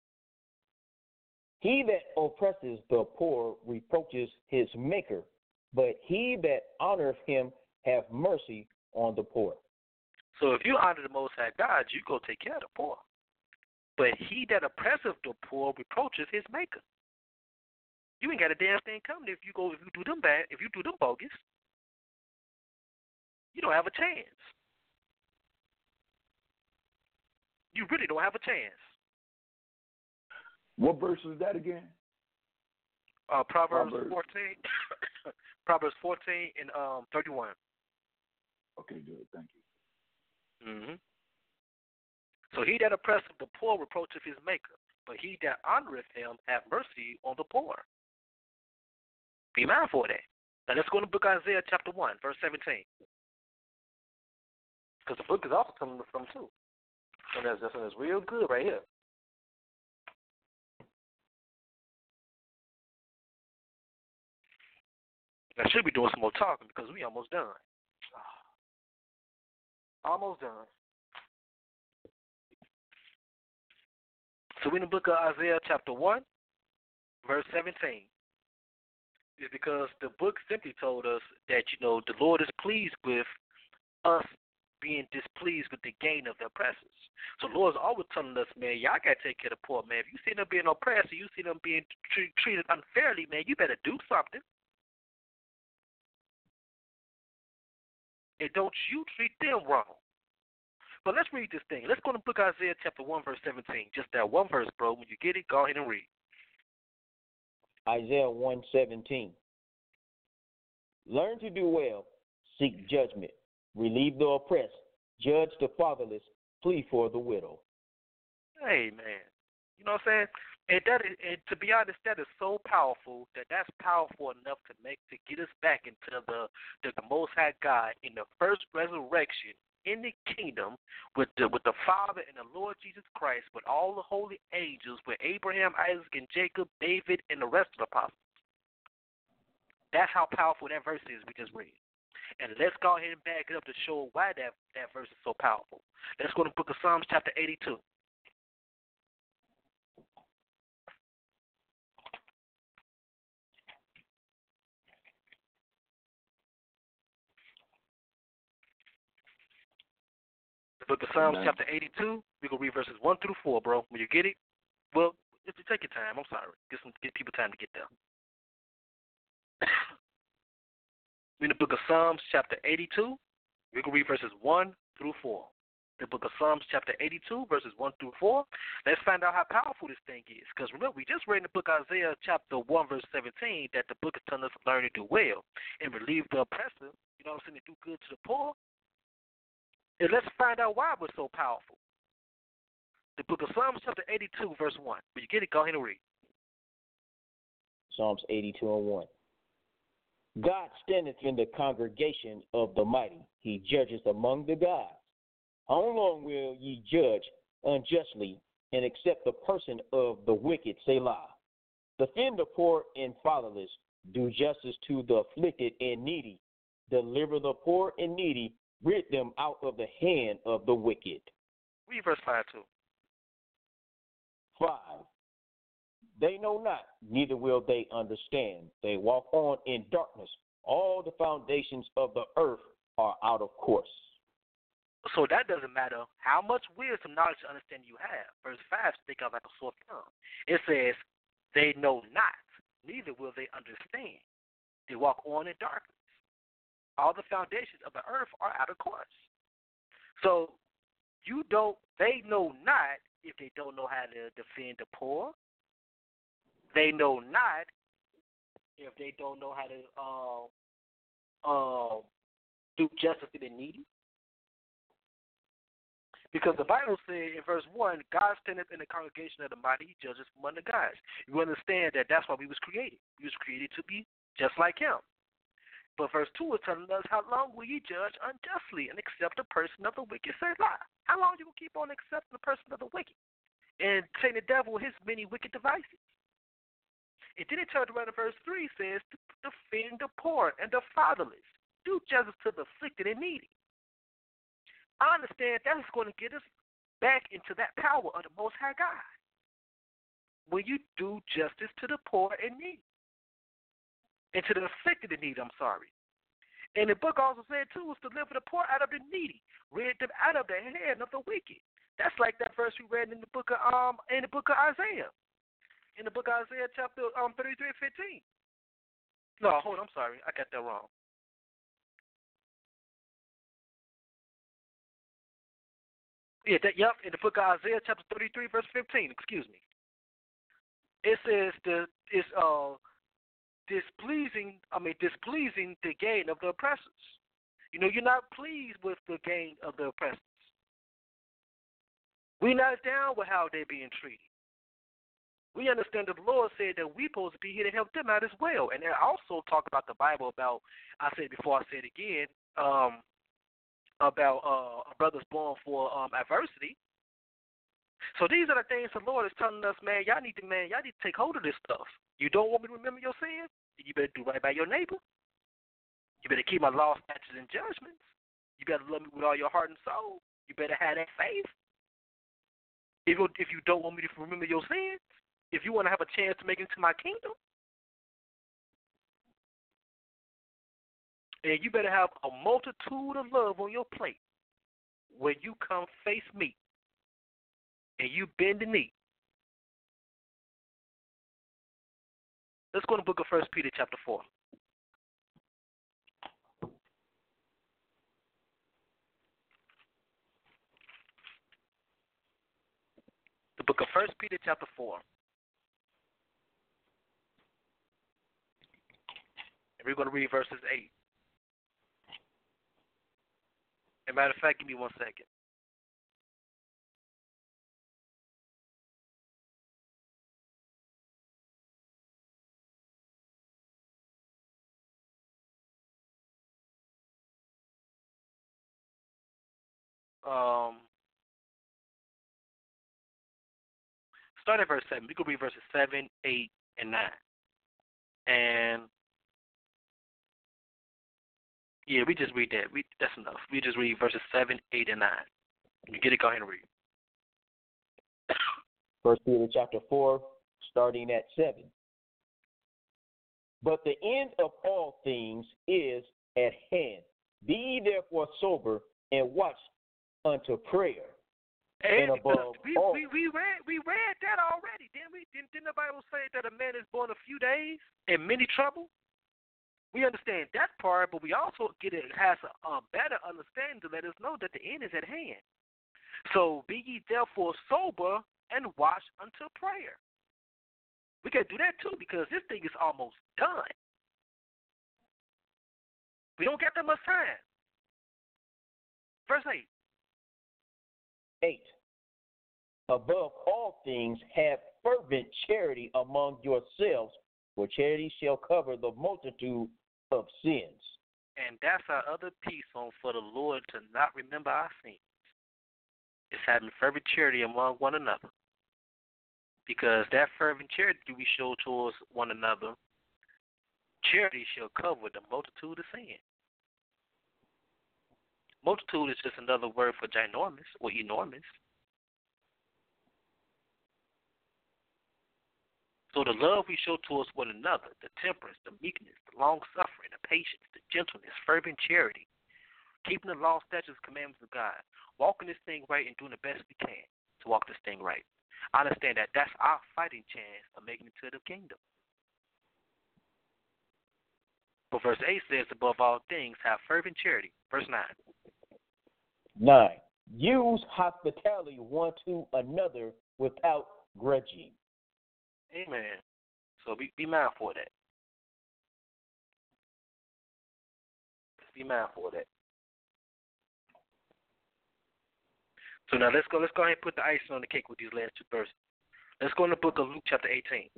He that oppresses the poor reproaches his maker, but he that honoreth him have mercy on the poor. So if you honor the Most High God, you go take care of the poor. But he that oppresseth the poor reproacheth his maker. You ain't got a damn thing coming if you go if you do them bad, if you do them bogus. You don't have a chance. You really don't have a chance. What verse is that again? Uh, Proverbs, Proverbs. fourteen, Proverbs fourteen and um thirty-one. Okay, good. Thank you. Mm-hmm. So he that oppresseth the poor reproacheth his maker, but he that honoreth him have mercy on the poor. Be mindful of that. Now let's go to the book of Isaiah chapter one, verse seventeen. Because the book is also coming from too. So that's, that's, that's real good right here. I should be doing some more talking because we almost done. Almost done. So in the book of Isaiah chapter one, verse seventeen, is because the book simply told us that, you know, the Lord is pleased with us being displeased with the gain of the oppressors. So the Lord's always telling us, man, y'all got to take care of the poor, man. If you see them being oppressed, or you see them being tre- treated unfairly, man, you better do something. And don't you treat them wrong. But let's read this thing. Let's go to the book of Isaiah chapter one, verse seventeen. Just that one verse, bro. When you get it, go ahead and read. Isaiah one seventeen. Learn to do well, seek judgment, relieve the oppressed, judge the fatherless, plead for the widow. Hey, man. You know what I'm saying? And that is, and to be honest, that is so powerful that that's powerful enough to make to get us back into the the, the Most High God in the first resurrection in the kingdom with the with the Father and the Lord Jesus Christ, with all the holy angels, with Abraham, Isaac, and Jacob, David, and the rest of the apostles. That's how powerful that verse is we just read. And let's go ahead and back it up to show why that, that verse is so powerful. Let's go to the book of Psalms chapter eighty-two. The book of Psalms Amen. chapter eighty-two, we're going to read verses one through four, bro. When you get it, well, if you take your time, I'm sorry. Get, some, get people time to get there. In the book of Psalms chapter eighty-two, we're going to read verses one through four. The book of Psalms chapter eighty-two, verses one through four. Let's find out how powerful this thing is. Because remember, we just read in the book of Isaiah chapter one, verse seventeen, that the book is telling us to learn to do well and relieve the oppressor, you know what I'm saying, to do good to the poor. And let's find out why it was so powerful. The book of Psalms chapter eighty-two, verse one. When you get it, go ahead and read. Psalms eighty-two and one. God standeth in the congregation of the mighty. He judges among the gods. How long will ye judge unjustly and accept the person of the wicked, Selah? Defend the poor and fatherless. Do justice to the afflicted and needy. Deliver the poor and needy. Rid them out of the hand of the wicked. Read verse five too. Five. They know not, neither will they understand. They walk on in darkness. All the foundations of the earth are out of course. So that doesn't matter how much wisdom, knowledge, and understanding you have. Verse five sticks out like a sore thumb. It says, they know not, neither will they understand. They walk on in darkness. All the foundations of the earth are out of course. So you don't, they know not if they don't know how to defend the poor. They know not if they don't know how to uh, uh, do justice to the needy. Because the Bible says in verse one, God standeth in the congregation of the mighty, he judges among the gods. You understand that that's why we was created. We was created to be just like him. But verse two is telling us, how long will ye judge unjustly and accept the person of the wicked? Say lie. How long you will keep on accepting the person of the wicked and saying the devil his many wicked devices? And then it turns around in verse three, says, to defend the poor and the fatherless. Do justice to the afflicted and needy. I understand that's going to get us back into that power of the Most High God. When you do justice to the poor and needy. And to the afflicted and needy, I'm sorry. And the book also said, too, is to deliver the poor out of the needy, rid them out of the hand of the wicked. That's like that verse we read in the book of um in the book of Isaiah. In the book of Isaiah chapter um thirty-three and fifteen. No, hold on, I'm sorry. I got that wrong. Yeah, that, yep, in the book of Isaiah chapter thirty-three, verse fifteen, excuse me. It says the it's uh displeasing, I mean, displeasing the gain of the oppressors. You know, you're not pleased with the gain of the oppressors. We're not down with how they're being treated. We understand that the Lord said that we're supposed to be here to help them out as well. And they also talk about the Bible about, I said before, I said again, um, about uh, brothers born for um, adversity. So these are the things the Lord is telling us, man, y'all need to, man, y'all need to take hold of this stuff. You don't want me to remember your sins? You better do right by your neighbor. You better keep my law, statutes, and judgments. You better love me with all your heart and soul. You better have that faith. If you, if you don't want me to remember your sins, if you want to have a chance to make it into my kingdom, and you better have a multitude of love on your plate when you come face me and you bend the knee. Let's go to the book of First Peter chapter four. The book of First Peter chapter four. And we're going to read verses eight. As a matter of fact, give me one second. Um, start at verse seven. We could read verses seven, eight, and nine. And yeah, we just read that. We that's enough. We just read verses seven, eight, and nine. You get it? Go ahead and read. First Peter chapter four, starting at seven. But the end of all things is at hand. Be ye therefore sober and watch unto prayer. And, and above we, all, we we read we read that already. Didn't we? Didn't, didn't the Bible say that a man is born a few days in many trouble? We understand that part, but we also get it has a, a better understanding to let us know that the end is at hand. So be ye therefore sober and watch until prayer. We can do that too because this thing is almost done. We don't get that much time. Verse eight. Eight. Above all things, have fervent charity among yourselves, for charity shall cover the multitude of sins. And that's our other piece on for the Lord to not remember our sins. It's having fervent charity among one another. Because that fervent charity we show towards one another, charity shall cover the multitude of sins. Multitude is just another word for ginormous or enormous. So the love we show towards one another, the temperance, the meekness, the long-suffering, the patience, the gentleness, fervent charity, keeping the law, statutes, commandments of God, walking this thing right and doing the best we can to walk this thing right. I understand that that's our fighting chance of making it to the kingdom. But verse eight says, above all things, have fervent charity. Verse nine. Nine. Use hospitality one to another without grudging. Amen. So be, be mindful of that. Be mindful of that. So now let's go. Let's go ahead and put the icing on the cake with these last two verses. Let's go in the book of Luke, chapter eighteen.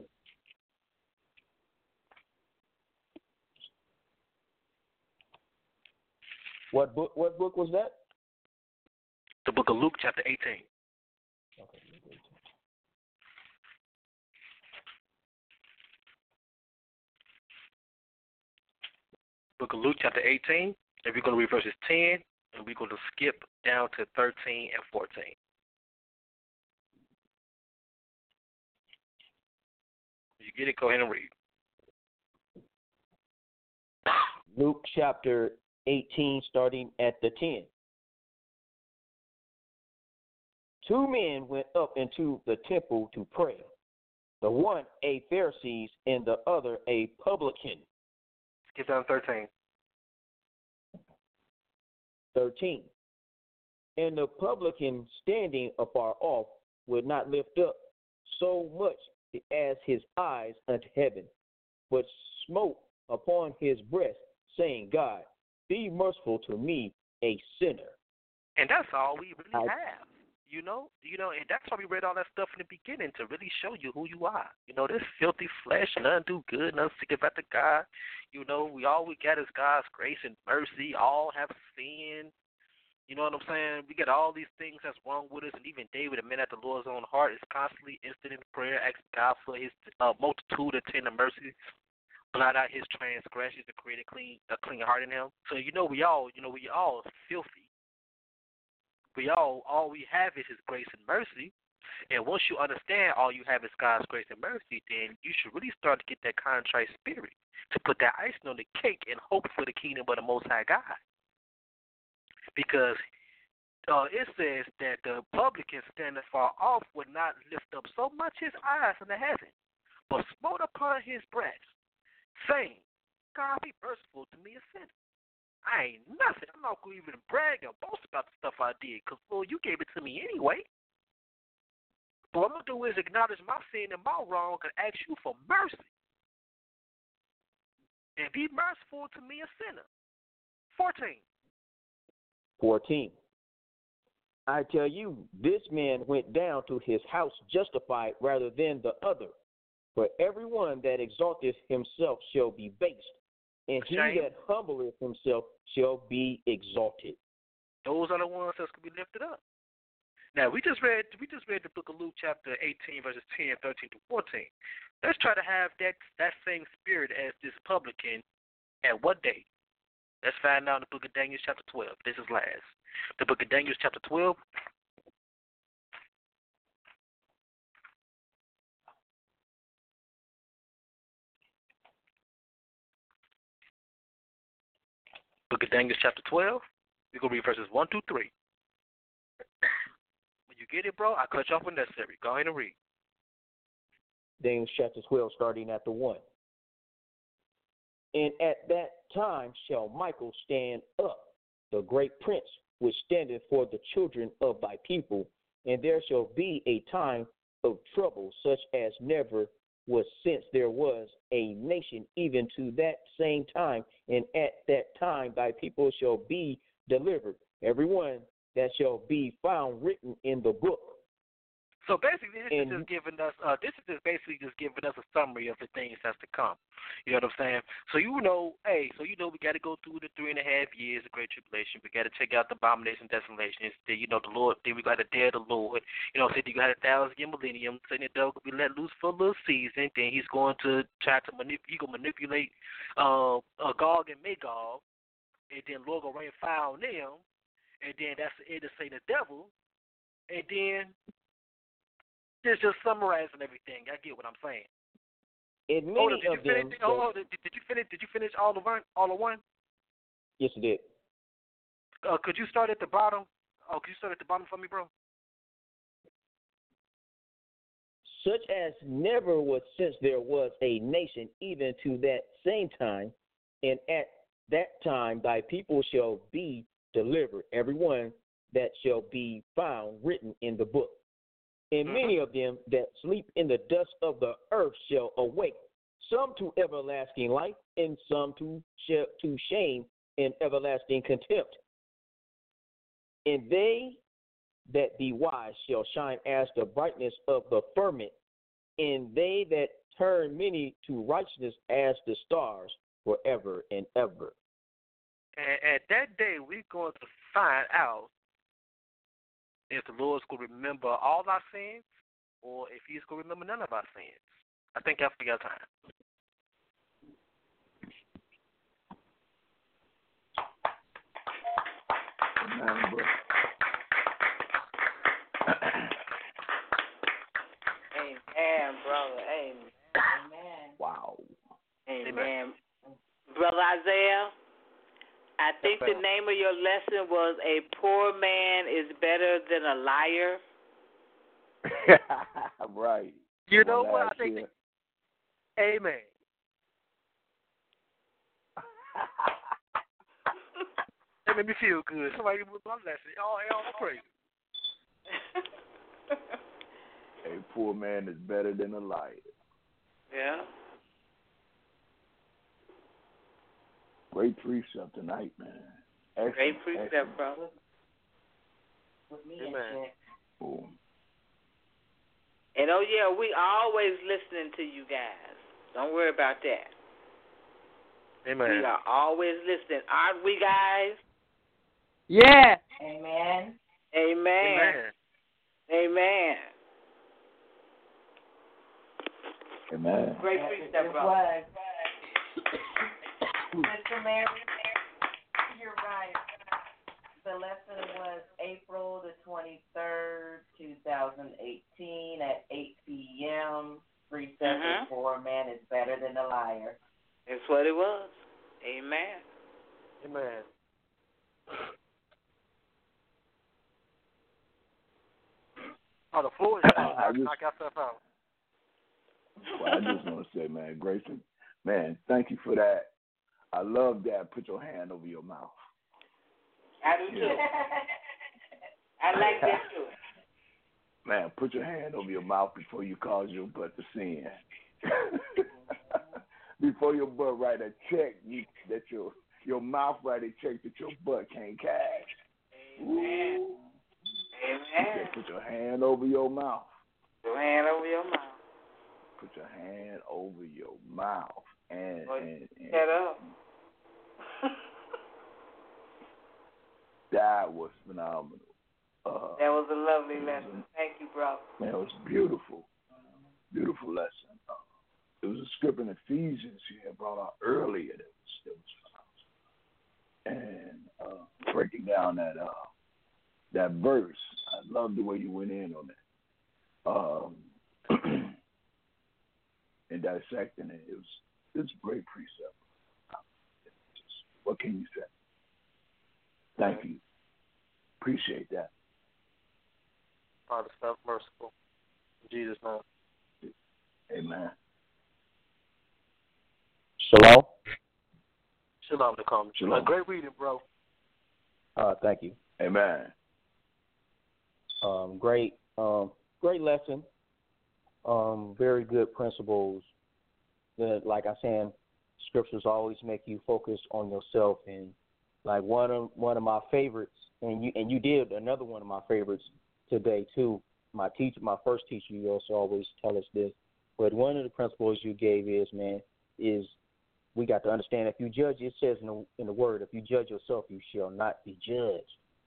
What book? What book was that? The book of Luke, chapter eighteen. Okay. Book of Luke, chapter eighteen, and we're going to read verses ten, and we're going to skip down to thirteen and fourteen. You get it? Go ahead and read. Luke chapter eighteen, starting at the ten. Two men went up into the temple to pray, the one a Pharisee and the other a publican. Skip down to thirteen. thirteen. And the publican, standing afar off, would not lift up so much as his eyes unto heaven, but smote upon his breast, saying, God, be merciful to me, a sinner. And that's all we really I, have. You know, you know, and that's why we read all that stuff in the beginning, to really show you who you are. You know, this filthy flesh, none do good, none seeketh after God. You know, we all we get is God's grace and mercy. All have sinned. You know what I'm saying? We get all these things that's wrong with us, and even David, a man after the Lord's own heart, is constantly instant in prayer, asking God for his uh, multitude of tender mercies. blot out his transgressions and create a clean, a clean heart in him. So you know we all, you know we all filthy. We all, all we have is His grace and mercy. And once you understand all you have is God's grace and mercy, then you should really start to get that contrite spirit to put that icing on the cake and hope for the kingdom of the Most High God. Because uh, it says that the publican standing far off would not lift up so much his eyes into heaven, but smote upon his breast, saying, God be merciful to me, a sinner. I ain't nothing. I'm not going to even brag or boast about the stuff I did, because, Lord, you gave it to me anyway. But what I'm going to do is acknowledge my sin and my wrong and ask you for mercy. And be merciful to me, a sinner. fourteen. fourteen. I tell you, this man went down to his house justified rather than the other. For everyone that exalteth himself shall be based, and he Shame. that humbleth himself shall be exalted. Those are the ones that's going to be lifted up. Now, we just read we just read the book of Luke, chapter eighteen, verses ten, thirteen to fourteen. Let's try to have that that same spirit as this publican at what day? Let's find out in the book of Daniel, chapter twelve. This is last. The book of Daniel, chapter twelve. Book of Daniel, chapter twelve. We're going to read verses one through three. When you get it, bro, I'll cut you off when necessary. Go ahead and read. Daniel chapter twelve, starting at the one. And at that time shall Michael stand up, the great prince, which standeth for the children of thy people, and there shall be a time of trouble, such as never was since there was a nation, even to that same time. And at that time thy people shall be delivered, everyone that shall be found written in the book. So basically, this And- is just giving us. Uh, this is just basically just giving us a summary of the things that's to come. You know what I'm saying? So you know, hey, so you know, we got to go through the three and a half years of great tribulation. We got to check out the abomination, desolations. Then you know the Lord. Then we got the day of the Lord. You know, so you got a thousand year millennium. Then the devil will be let loose for a little season. Then he's going to try to manip- he gonna manipulate uh, uh, Gog and Magog, and then Lord will rain fire on them, and then that's the end of say the devil, and then. It's just summarizing everything. I get what I'm saying. And many Hold on, did of you finish? them. Oh, oh, did, did you finish? Did you finish all of one? All of one? Yes, it did. Uh, could you start at the bottom? Oh, could you start at the bottom for me, bro? Such as never was since there was a nation, even to that same time, and at that time thy people shall be delivered, everyone that shall be found written in the book. And Mm-hmm. many of them that sleep in the dust of the earth shall awake, some to everlasting life, and some to sh- to shame and everlasting contempt. And they that be wise shall shine as the brightness of the firmament, and they that turn many to righteousness as the stars forever and ever. And at that day, we're going to find out if the Lord's going to remember all our sins or if he's going to remember none of our sins. I think that's for your time. Amen, bro. Amen, brother. Amen. Amen. Wow. Amen. Brother Isaiah, I think the name of your lesson was "A Poor Man is Better Than a Liar." Right. You know One what? I last think. year. Amen. That made me feel good. Somebody with my lesson. Oh, hell, crazy. A poor man is better than a liar. Yeah. Great precept tonight, man. Excellent, Great precept, excellent. brother. Put me Amen. in check. Boom. And oh yeah, we always listening to you guys. Don't worry about that. Amen. We are always listening, aren't we, guys? Yeah. Amen. Amen. Amen. Amen. Amen. Great Yes, precept, it brother. was. Sister Mary, you're right. The lesson was April the twenty-third, two thousand eighteen at eight p.m. Precept mm-hmm. for a man is better than a liar. That's what it was. Amen. Amen. Oh, the floor is out. I, just, knock yourself out. Well, I just want to say, man, Grayson, man, thank you for that. I love that. Put your hand over your mouth. I do too. I like that too. Man, put your hand over your mouth before you cause your butt to sin. Before your butt write a check you, that your your mouth write a check that your butt can't cash. Amen. Ooh. Amen. Put your hand over your mouth. Your hand over your mouth. Put your hand over your mouth. And, well, and, and shut up. That was phenomenal. Uh, that was a lovely lesson. Thank you, bro. Man, it was beautiful. Beautiful lesson. Uh, it was a script in Ephesians you had brought out earlier that was, that was phenomenal. And uh, breaking down that uh, that verse, I love the way you went in on that. Um, and dissecting it, it was it was a great precept. Just, what can you say? Thank you. Appreciate that. Father, stuff merciful. In Jesus' name. Amen. Shalom. Shalom to come. Shalom. Uh, great reading, bro. Uh, thank you. Amen. Um, great, um, great lesson. Um, very good principles. That, like I said, scriptures always make you focus on yourself. And like one of one of my favorites, and you and you did another one of my favorites today too. My teacher, my first teacher, you also always tell us this. But one of the principles you gave is, man, is we got to understand if you judge, it says in the, in the word, if you judge yourself, you shall not be judged.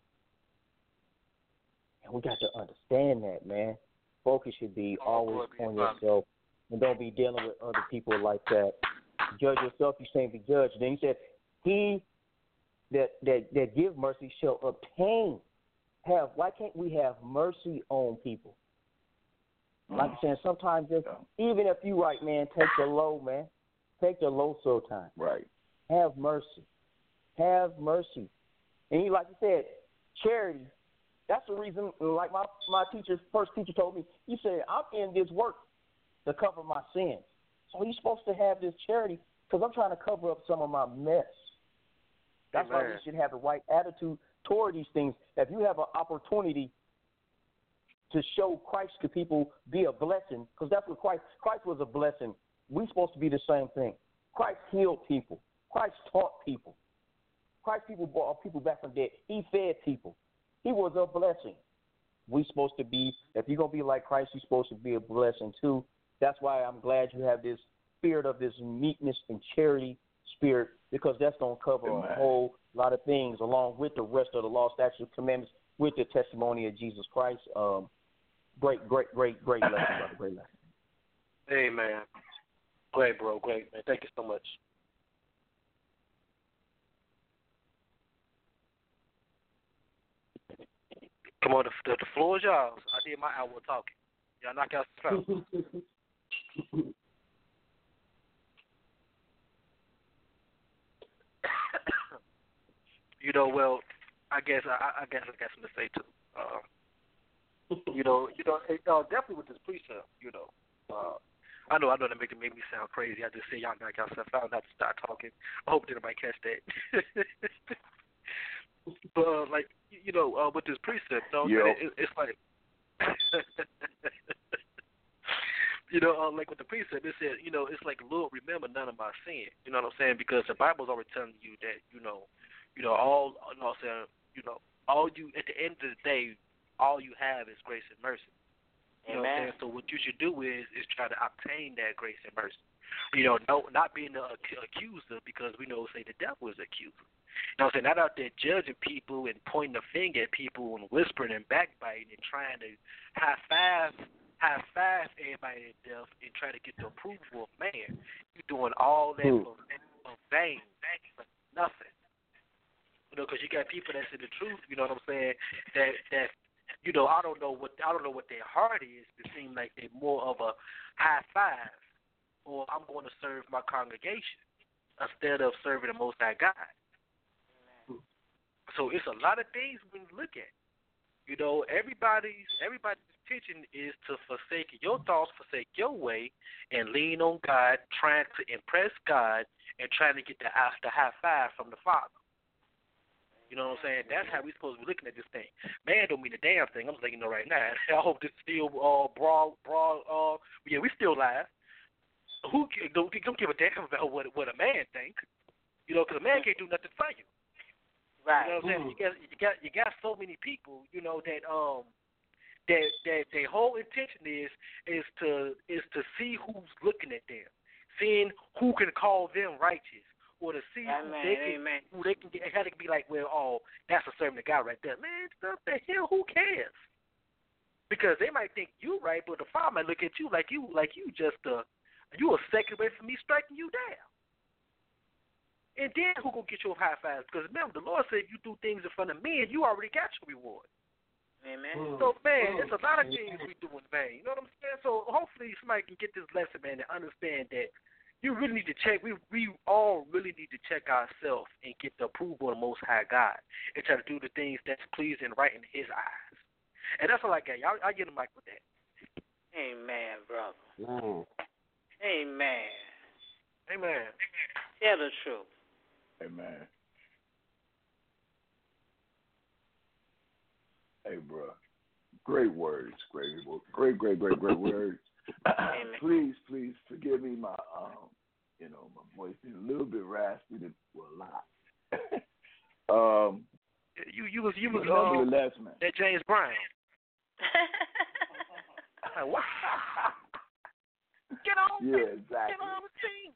And we got to understand that, man. Focus should be always on yourself and don't be dealing with other people like that. Judge yourself, you shouldn't be judged. Then he said, he that, that, that give mercy shall obtain. Have why can't we have mercy on people? Like I'm saying, sometimes just, even if you right, man, take the low, man. Take the low sometime. Right. Have mercy. Have mercy. And he, like you said, charity. That's the reason, like my, my teacher, first teacher told me, he said, I'm in this work to cover my sins. So he's supposed to have this charity because I'm trying to cover up some of my mess. That's Amen. Why we should have the right attitude toward these things. If you have an opportunity to show Christ to people, be a blessing, because that's what Christ, Christ was a blessing. We're supposed to be the same thing. Christ healed people. Christ taught people. Christ people brought people back from dead. He fed people. He was a blessing. We're supposed to be, if you're going to be like Christ, you're supposed to be a blessing too. That's why I'm glad you have this spirit of this meekness and charity spirit, because that's going to cover Amen. A whole lot of things along with the rest of the law, statutes, commandments, with the testimony of Jesus Christ. Um, great, great, great, great lesson, brother. Great lesson. Amen. Great, bro. Great, man. Thank you so much. Come on, the, the, the floor is yours. I did my hour talking. Y'all knock out the crowd. You know, well, I guess I, I guess I got something to say too. Uh, you know, you know, it, uh, definitely with this precept. You know, uh, I know, I know that make it make me sound crazy. I just say y'all knock yourself out, not to start talking. I hope that nobody catch that. But uh, like, you know, uh, with this precept, you know, it, it, it's like, you know, uh, like with the precept, it said, you know, it's like, Lord, remember none of my sin. You know what I'm saying? Because the Bible's already telling you that, you know, you know, all, you know what I'm saying, you know, all you, at the end of the day, all you have is grace and mercy. You know what I'm saying? So what you should do is is try to obtain that grace and mercy. You know, no, not being an accuser, because we know, say, the devil is an accuser. You know what I'm saying? Not out there judging people and pointing a finger at people and whispering and backbiting and trying to high five, high five everybody to death and try to get the approval of man. You're doing all that for, for of vain, but nothing. You know, because you got people that's in the truth. You know what I'm saying? That that you know, I don't know what I don't know what their heart is. It seems like they're more of a high five, or I'm going to serve my congregation instead of serving the Most High God. So it's a lot of things we look at. You know, everybody's everybody's intention is to forsake your thoughts, forsake your way, and lean on God, trying to impress God and trying to get the, the high five from the Father. You know what I'm saying? That's how we're supposed to be looking at this thing. Man don't mean a damn thing. I'm just letting you know right now. I hope this still uh, broad, broad. Uh, yeah, we still live. Who don't, don't give a damn about what what a man thinks? You know, because a man can't do nothing for you. Right. You know what I'm saying? You got you got you got so many people, you know, that um that that their whole intention is is to is to see who's looking at them, seeing who can call them righteous, or to see Amen. who they can Amen. who they can get. It had to be like, well, oh, that's a servant of God right there, man. Stuff the hell, who cares? Because they might think you right, but the Father might look at you like you like you just uh you a second away from me striking you down. And then who gonna get your high fives? Because remember, the Lord said if you do things in front of men, you already got your reward. Amen. So, man, it's a lot of things we do in vain. You know what I'm saying? So hopefully somebody can get this lesson, man, and understand that you really need to check. We we all really need to check ourselves and get the approval of the Most High God and try to do the things that's pleasing right in His eyes. And that's all I got. Y'all, I get the mic with that. Amen, brother. Mm. Amen. Amen. Tell the truth. Amen. Hey, bro. Great words. Great, great, great, great, great words. Please, please forgive me. My, um, you know, my voice is a little bit raspy. To, well, a lot. um, you, you was, you was, nevertheless, um, man. that James Brown. Wow. Get on, yeah, exactly. Get on the team.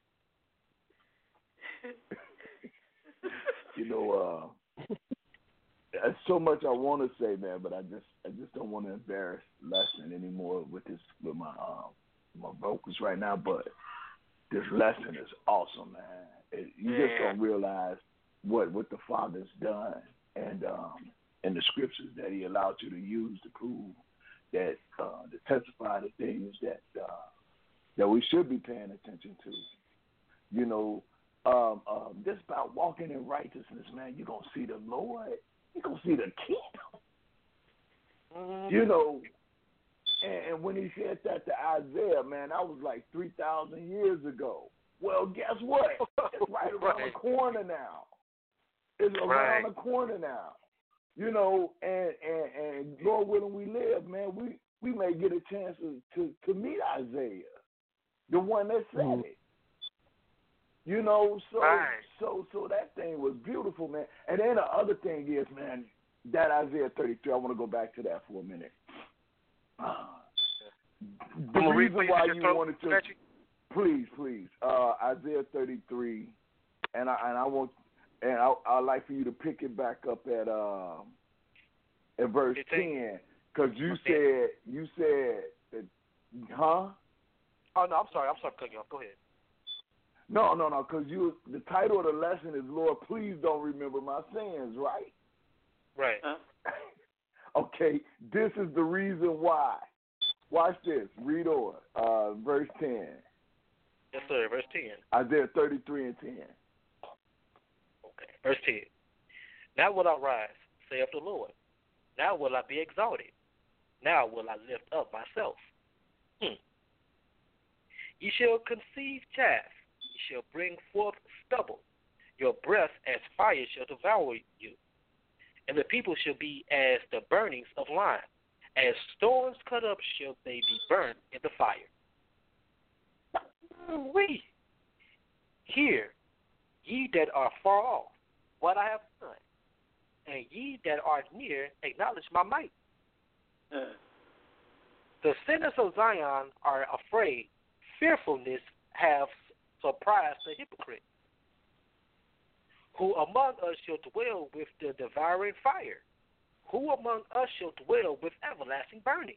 You know, uh, there's so much I want to say, man, but I just, I just don't want to embarrass Lesson anymore with this, with my, um, my vocals right now. But this lesson is awesome, man. It, you yeah. just don't realize what, what the Father's done, and um, and the scriptures that He allowed you to use to prove that, uh, to testify to things that uh, that we should be paying attention to. You know. Um, um, just about walking in righteousness, man, you're going to see the Lord. You're going to see the King. Mm-hmm. You know, and, and when he said that to Isaiah, man, that was like three thousand years ago. Well, guess what? It's right around right. the corner now. It's around right. the corner now. You know, and, and, and Lord willing we live, man, we, we may get a chance to, to, to meet Isaiah, the one that said mm-hmm. it. You know, so right. so so that thing was beautiful, man. And then the other thing is, man, that Isaiah thirty-three, I want to go back to that for a minute. Uh, the reason why you wanted to, please, please, uh, Isaiah thirty-three, and I and I want, and I I'd like for you to pick it back up at uh, at verse ten, because you said you said that, huh? Oh no, I'm sorry, I'm sorry, cutting you off. Go ahead. No, no, no, because you the title of the lesson is Lord, please don't remember my sins, right? Right. Huh? Okay, this is the reason why. Watch this. Read on. Uh, verse ten. Yes, sir. Verse ten. Isaiah thirty-three and ten. Okay. Verse ten. Now will I rise, saith the Lord. Now will I be exalted. Now will I lift up myself. Hmm. Ye shall conceive chaff. Ye shall bring forth stubble. Your breath as fire shall devour you. And the people shall be as the burnings of lime. As stones cut up shall they be burned in the fire. We hear, ye that are far off, what I have done, and ye that are near, acknowledge my might. Uh. The sinners of Zion are afraid. Fearfulness have surprised the hypocrite. Who among us shall dwell with the devouring fire? Who among us shall dwell with everlasting burning?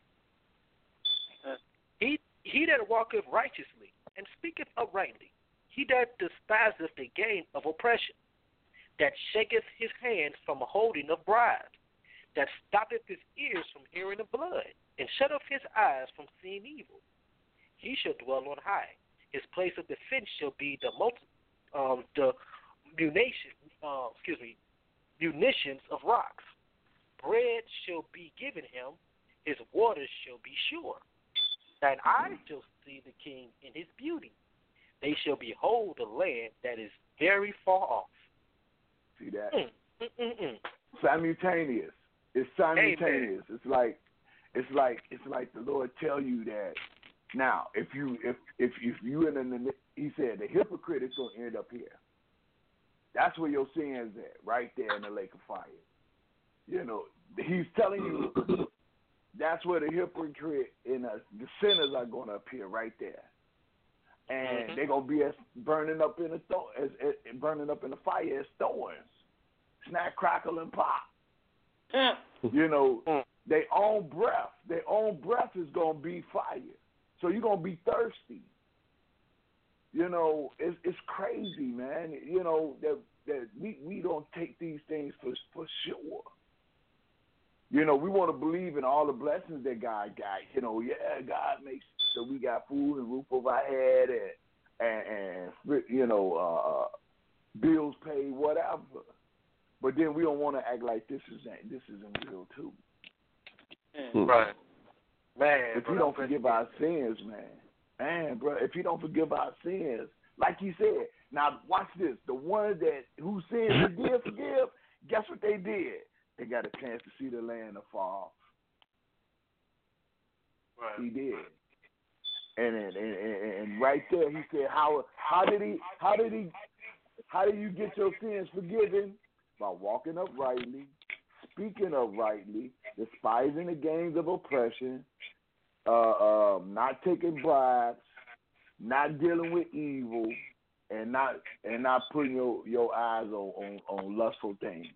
Uh. He he that walketh righteously and speaketh uprightly, he that despiseth the gain of oppression, that shaketh his hands from holding of bribes, that stoppeth his ears from hearing of blood, and shutteth his eyes from seeing evil. He shall dwell on high. His place of defense shall be the multi, um, the munition, uh, excuse me, munitions of rocks. Bread shall be given him. His waters shall be sure. Thine eyes shall see the king in his beauty. They shall behold the land that is very far off. See that? Mm, mm, mm, mm. Simultaneous. It's simultaneous. Amen. It's like it's like it's like the Lord tell you that. Now, if you if if if you in the he said the hypocrite is gonna end up here. That's where your sin's at, right there in the lake of fire. You know, he's telling you that's where the hypocrite and the, the sinners are going to appear right there, and mm-hmm. they're going to be as burning up in the th- as, as burning up in the fire as thorns, snack, crackle, and pop. You know, their own breath, their own breath is going to be fire. So you're going to be thirsty. You know, it's it's crazy, man. You know that that we, we don't take these things for for sure. You know, we want to believe in all the blessings that God got. You know, yeah, God makes so we got food and roof over our head and and, and you know, uh, bills paid, whatever. But then we don't want to act like this isn't this isn't real too. Right, man. If you don't forgive our sins, man, man, bro. If you don't forgive our sins, like you said, now watch this. The ones that whose sins you did forgive, guess what they did? They got a chance to see the land afar off. Right. He did, and and, and and right there he said, how how did he how did he how do you get your sins forgiven? By walking uprightly, speaking uprightly, despising the gains of oppression, uh, uh, not taking bribes, not dealing with evil, and not and not putting your, your eyes on, on, on lustful things.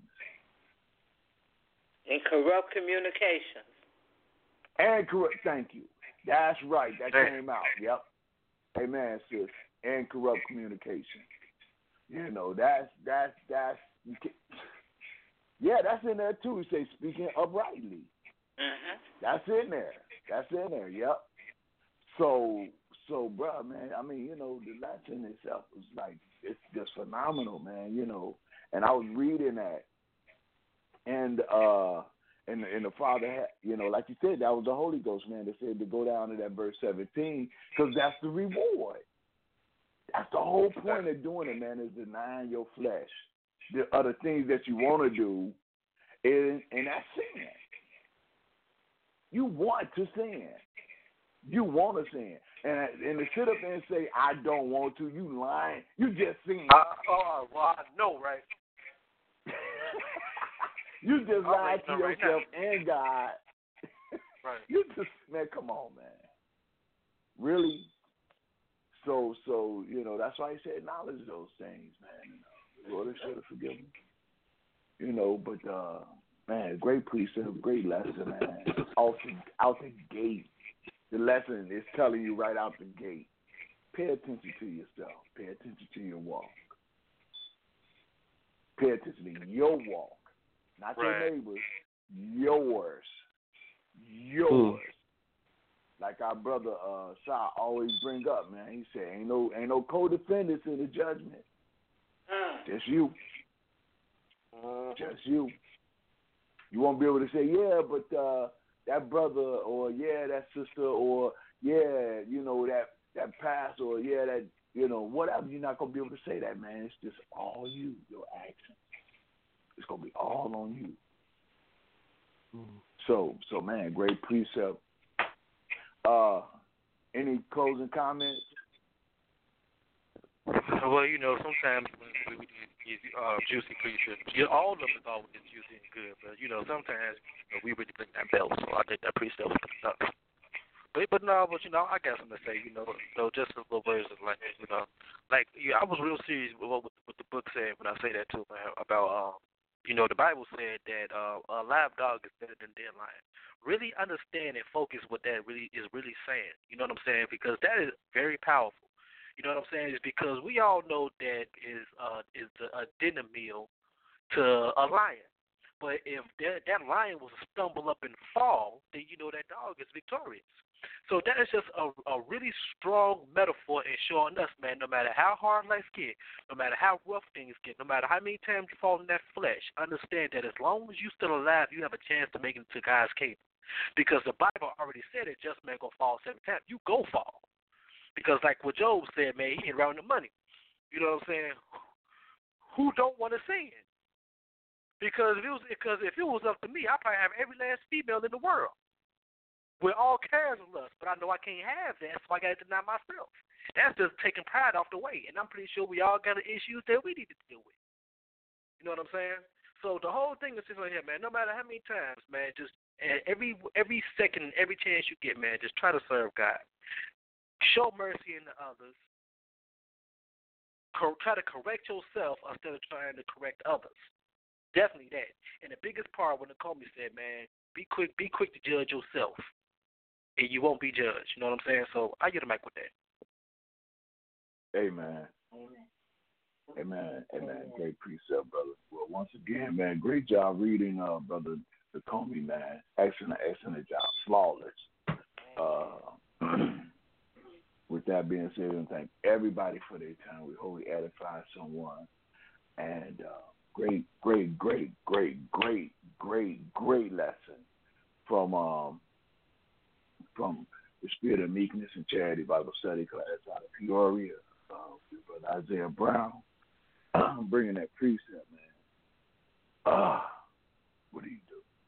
And corrupt communications. And corrupt, thank you. That's right. That came out. Yep. Amen, sis. And corrupt communication. You know, that's that's that's yeah, that's in there too. He say speaking uprightly. Mm-hmm. That's in there. That's in there. Yep. So so, bro, man. I mean, you know, the lesson itself was like it's just phenomenal, man. You know, and I was reading that. And uh, and and the Father had, you know, like you said, that was the Holy Ghost, man. They said to go down to that verse seventeen because that's the reward. That's the whole point of doing it, man, is denying your flesh, the other things that you want to do, and and that's sin. You want to sin. You want to sin, and and to sit up there and say I don't want to, you lying. You just sin. Uh, oh, well, I know, right? You just lied to right yourself now. and God. Right. You just, man, come on, man. Really? So, so you know, that's why he said acknowledge those things, man. You know, Lord should have forgiven. You know, but, uh, man, great precept, great lesson, man. Out the, out the gate. The lesson is telling you right out the gate. Pay attention to yourself. Pay attention to your walk. Pay attention to your walk. Not right. your neighbors, yours. Yours. Mm. Like our brother uh Shah always bring up, man. He said ain't no ain't no co-defendants in the judgment. Mm. Just you. Mm. Just you. You won't be able to say, yeah, but uh that brother or yeah, that sister or yeah, you know, that that pastor or yeah, that you know, whatever, you're not gonna be able to say that, man. It's just all you, your actions. It's gonna be all on you. Mm. So, so man, great precept. Uh, any closing comments? Well, you know, sometimes when we give uh, juicy precepts, you know, all of it is always juicy and good, but you know, sometimes you know, we really bring that belt. So I think that precept was up. But but no, but you know, I got something to say. You know, so just a little words of like you know, like yeah, I was real serious with what, what the book said when I say that too, man, about um. You know, the Bible said that uh, a live dog is better than a dead lion. Really understand and focus what that really is really saying. You know what I'm saying? Because that is very powerful. You know what I'm saying? Is because we all know that is uh is the, a dinner meal to a lion. But if that, that lion was to stumble up and fall, then you know that dog is victorious. So that is just a, a really strong metaphor in showing us, man, no matter how hard life gets, no matter how rough things get, no matter how many times you fall in that flesh, understand that as long as you're still alive, you have a chance to make it to God's kingdom. Because the Bible already said that just man gonna fall seven times. You go fall. Because like what Job said, man, he ain't around the money. You know what I'm saying? Who don't want to sin? Because if it was because if it was up to me, I'd probably have every last female in the world with all cares of lust. But I know I can't have that, so I got to deny myself. That's just taking pride off the way. And I'm pretty sure we all got issues that we need to deal with. You know what I'm saying? So the whole thing is just right here, man. No matter how many times, man, just every every second, every chance you get, man, just try to serve God. Show mercy in the others. Co- try to correct yourself instead of trying to correct others. Definitely that. And the biggest part when the Comey said, man, be quick, be quick to judge yourself, and you won't be judged. You know what I'm saying? So I get a mic with that. Amen. Amen. Amen. Great precept, brother. Well, once again, man, great job reading, uh, brother the Comey, man. Excellent, excellent job. Flawless. Uh, with that being said, and thank everybody for their time. We hope we edify someone. And uh, great, great, great, great, great, great, great lesson from um, from the Spirit of Meekness and Charity Bible Study class out of Peoria. Uh, with Brother Isaiah Brown, bringing that precept, man. Ah, uh, what do you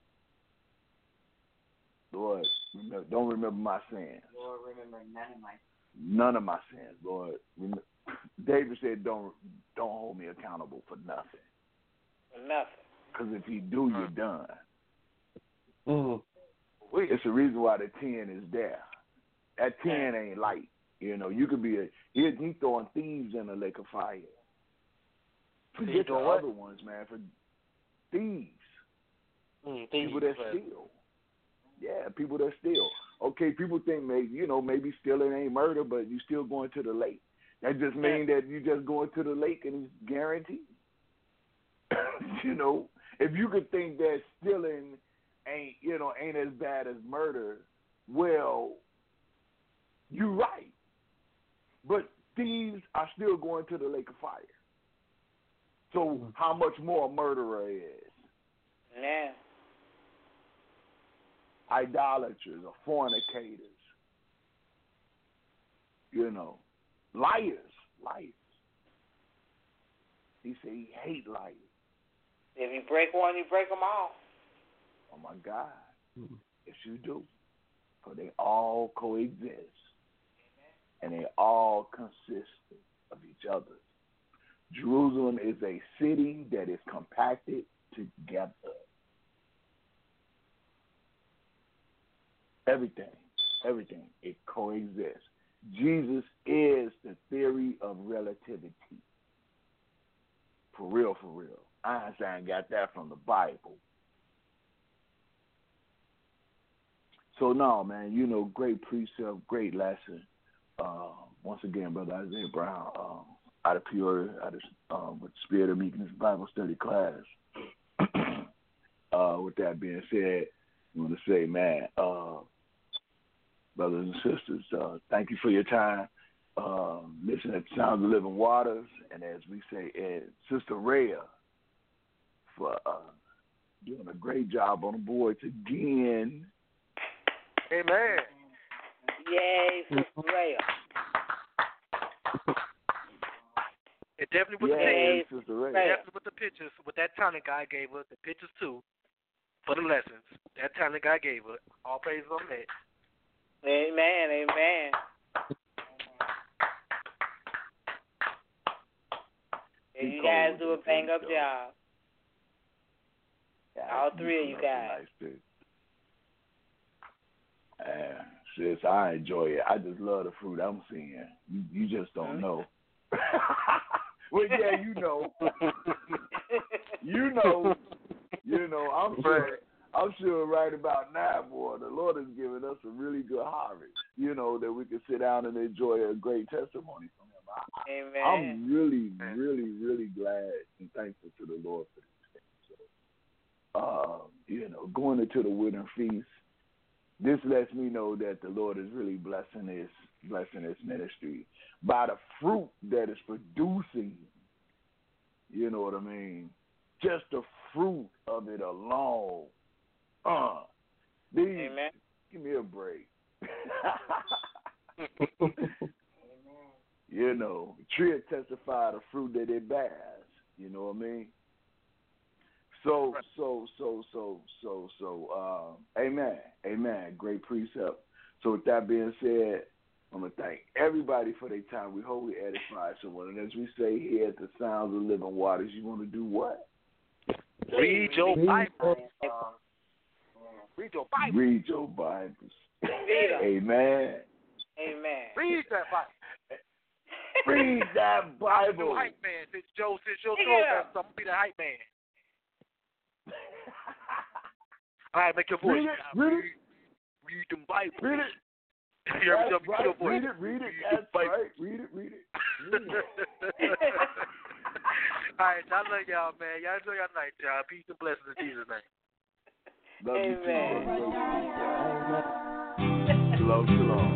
do? Lord, remember, don't remember my sins. Lord, remember none of my sins. None of my sins, Lord. Remember, David said, "Don't don't hold me accountable for nothing." Nothing. Because if you do, you're done. Mm-hmm. It's the reason why the ten is there. That ten ain't light. You know, you could be a he, he throwing thieves in a lake of fire. Forget the what? other ones, man. For thieves, mm, people that steal. Yeah, people that steal. Okay, people think maybe you know maybe stealing ain't murder, but you still going to the lake. That just means that you just going to the lake and it's guaranteed. You know, if you could think that stealing ain't you know ain't as bad as murder, well, you're right. But thieves are still going to the lake of fire. So how much more a murderer is? Yeah. Idolaters or fornicators. You know, liars, liars. He said he hate liars. If you break one, you break them all. Oh my God. Mm-hmm. Yes, you do. Because they all coexist. And they all consist of each other. Jerusalem is a city that is compacted together. Everything, everything, it coexists. Jesus is the theory of relativity. For real, for real. Einstein got that from the Bible. So, no, man, you know, great precept, great lesson. Uh, once again, Brother Isaiah Brown, um, out of Peoria, out of um, with Spirit of Meekness Bible Study class. uh, with that being said, I want to say, man, uh, brothers and sisters, uh, thank you for your time. Uh, listen to Sounds of Living Waters, and as we say, and Sister Rhea for uh, doing a great job on the boards again. Amen. Yay, Sister Rhea. It definitely with Yay, the Sister Rhea. definitely with the pictures, with that talent God gave her, the pictures too, for the lessons. That talent God gave her. All praise on that. Amen, amen. And you guys do a bang up job. Yeah, all three of you guys. Nice, uh, sis, I enjoy it. I just love the fruit I'm seeing. You, you just don't mm-hmm. know. Well, yeah, you know. you know. You know, I'm sure. I'm sure right about now, boy, the Lord has given us a really good harvest, you know, that we can sit down and enjoy a great testimony from him. Amen. I'm really, really, really glad and thankful to the Lord for this thing. So, uh, you know, going into the winter feast, this lets me know that the Lord is really blessing His blessing His ministry by the fruit that is producing. You know what I mean? Just the fruit of it alone. Uh, these, Amen. Give me a break. You know, tree testify the fruit that it bears. You know what I mean? So, so, so, so, so, so, uh, amen, amen. Great precept. So with that being said, I'm going to thank everybody for their time. We hope we edify someone. And as we say here at the Sounds of Living Waters, you want to do what? Read your Bible. Read your Bible. Read your Bibles. Read Amen. Amen. Read that Bible. Read that Bible. You hype man. Since Joe, since your Yeah. throwback, I'm going to be the hype man. All right, make your voice. Read it. Read it. Read the Bible. Read it. You're, That's you're, right. your voice. Read it. Read it. That's right. Read it. Read it. Read it. All right, I love y'all, man. Y'all enjoy your night, y'all. Peace and blessings in Jesus' name. Love you Amen. too. Shalom, shalom.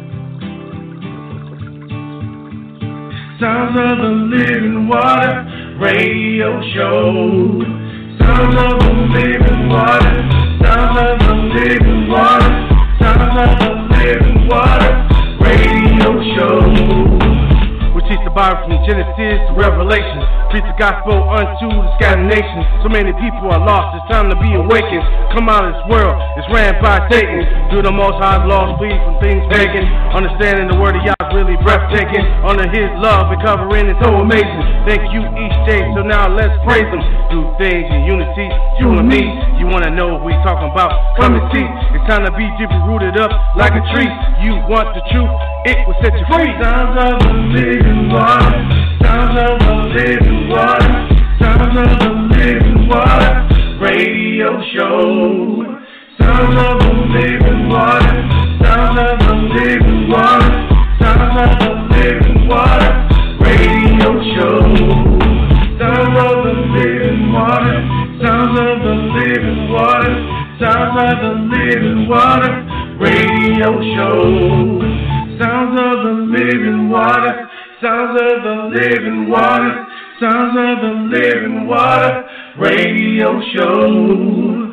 Sounds of the Living Water Radio Show. Sounds of the Living Water. Sounds of the Living Water. Sounds of the Living Water Radio Show. We teach the Bible from Genesis to Revelation. Preach the gospel unto the scattered nations. So many people are lost, it's time to be awakened. Come out of this world, it's ran by Satan. Do the most high laws, flee from things pagan. Understanding the word of Yah is really breathtaking. Under His love and covering is so amazing. Thank you each day, so now let's praise Him. Do things in unity, you and me. You wanna know what we talking about? Come and see. It's time to be deeply rooted up like a tree. You want the truth, it will set you free. Sounds of the living water. Sounds of the living water. Sounds of the living water. Radio show. Sounds of the living water. Sounds of the living water. Sounds of the living water. Radio show. Sounds of the living water. Sounds of the living water. Sounds of the living water. Radio show. Sounds of the living water. Sounds of the living water. Sounds of the living water. Radio show.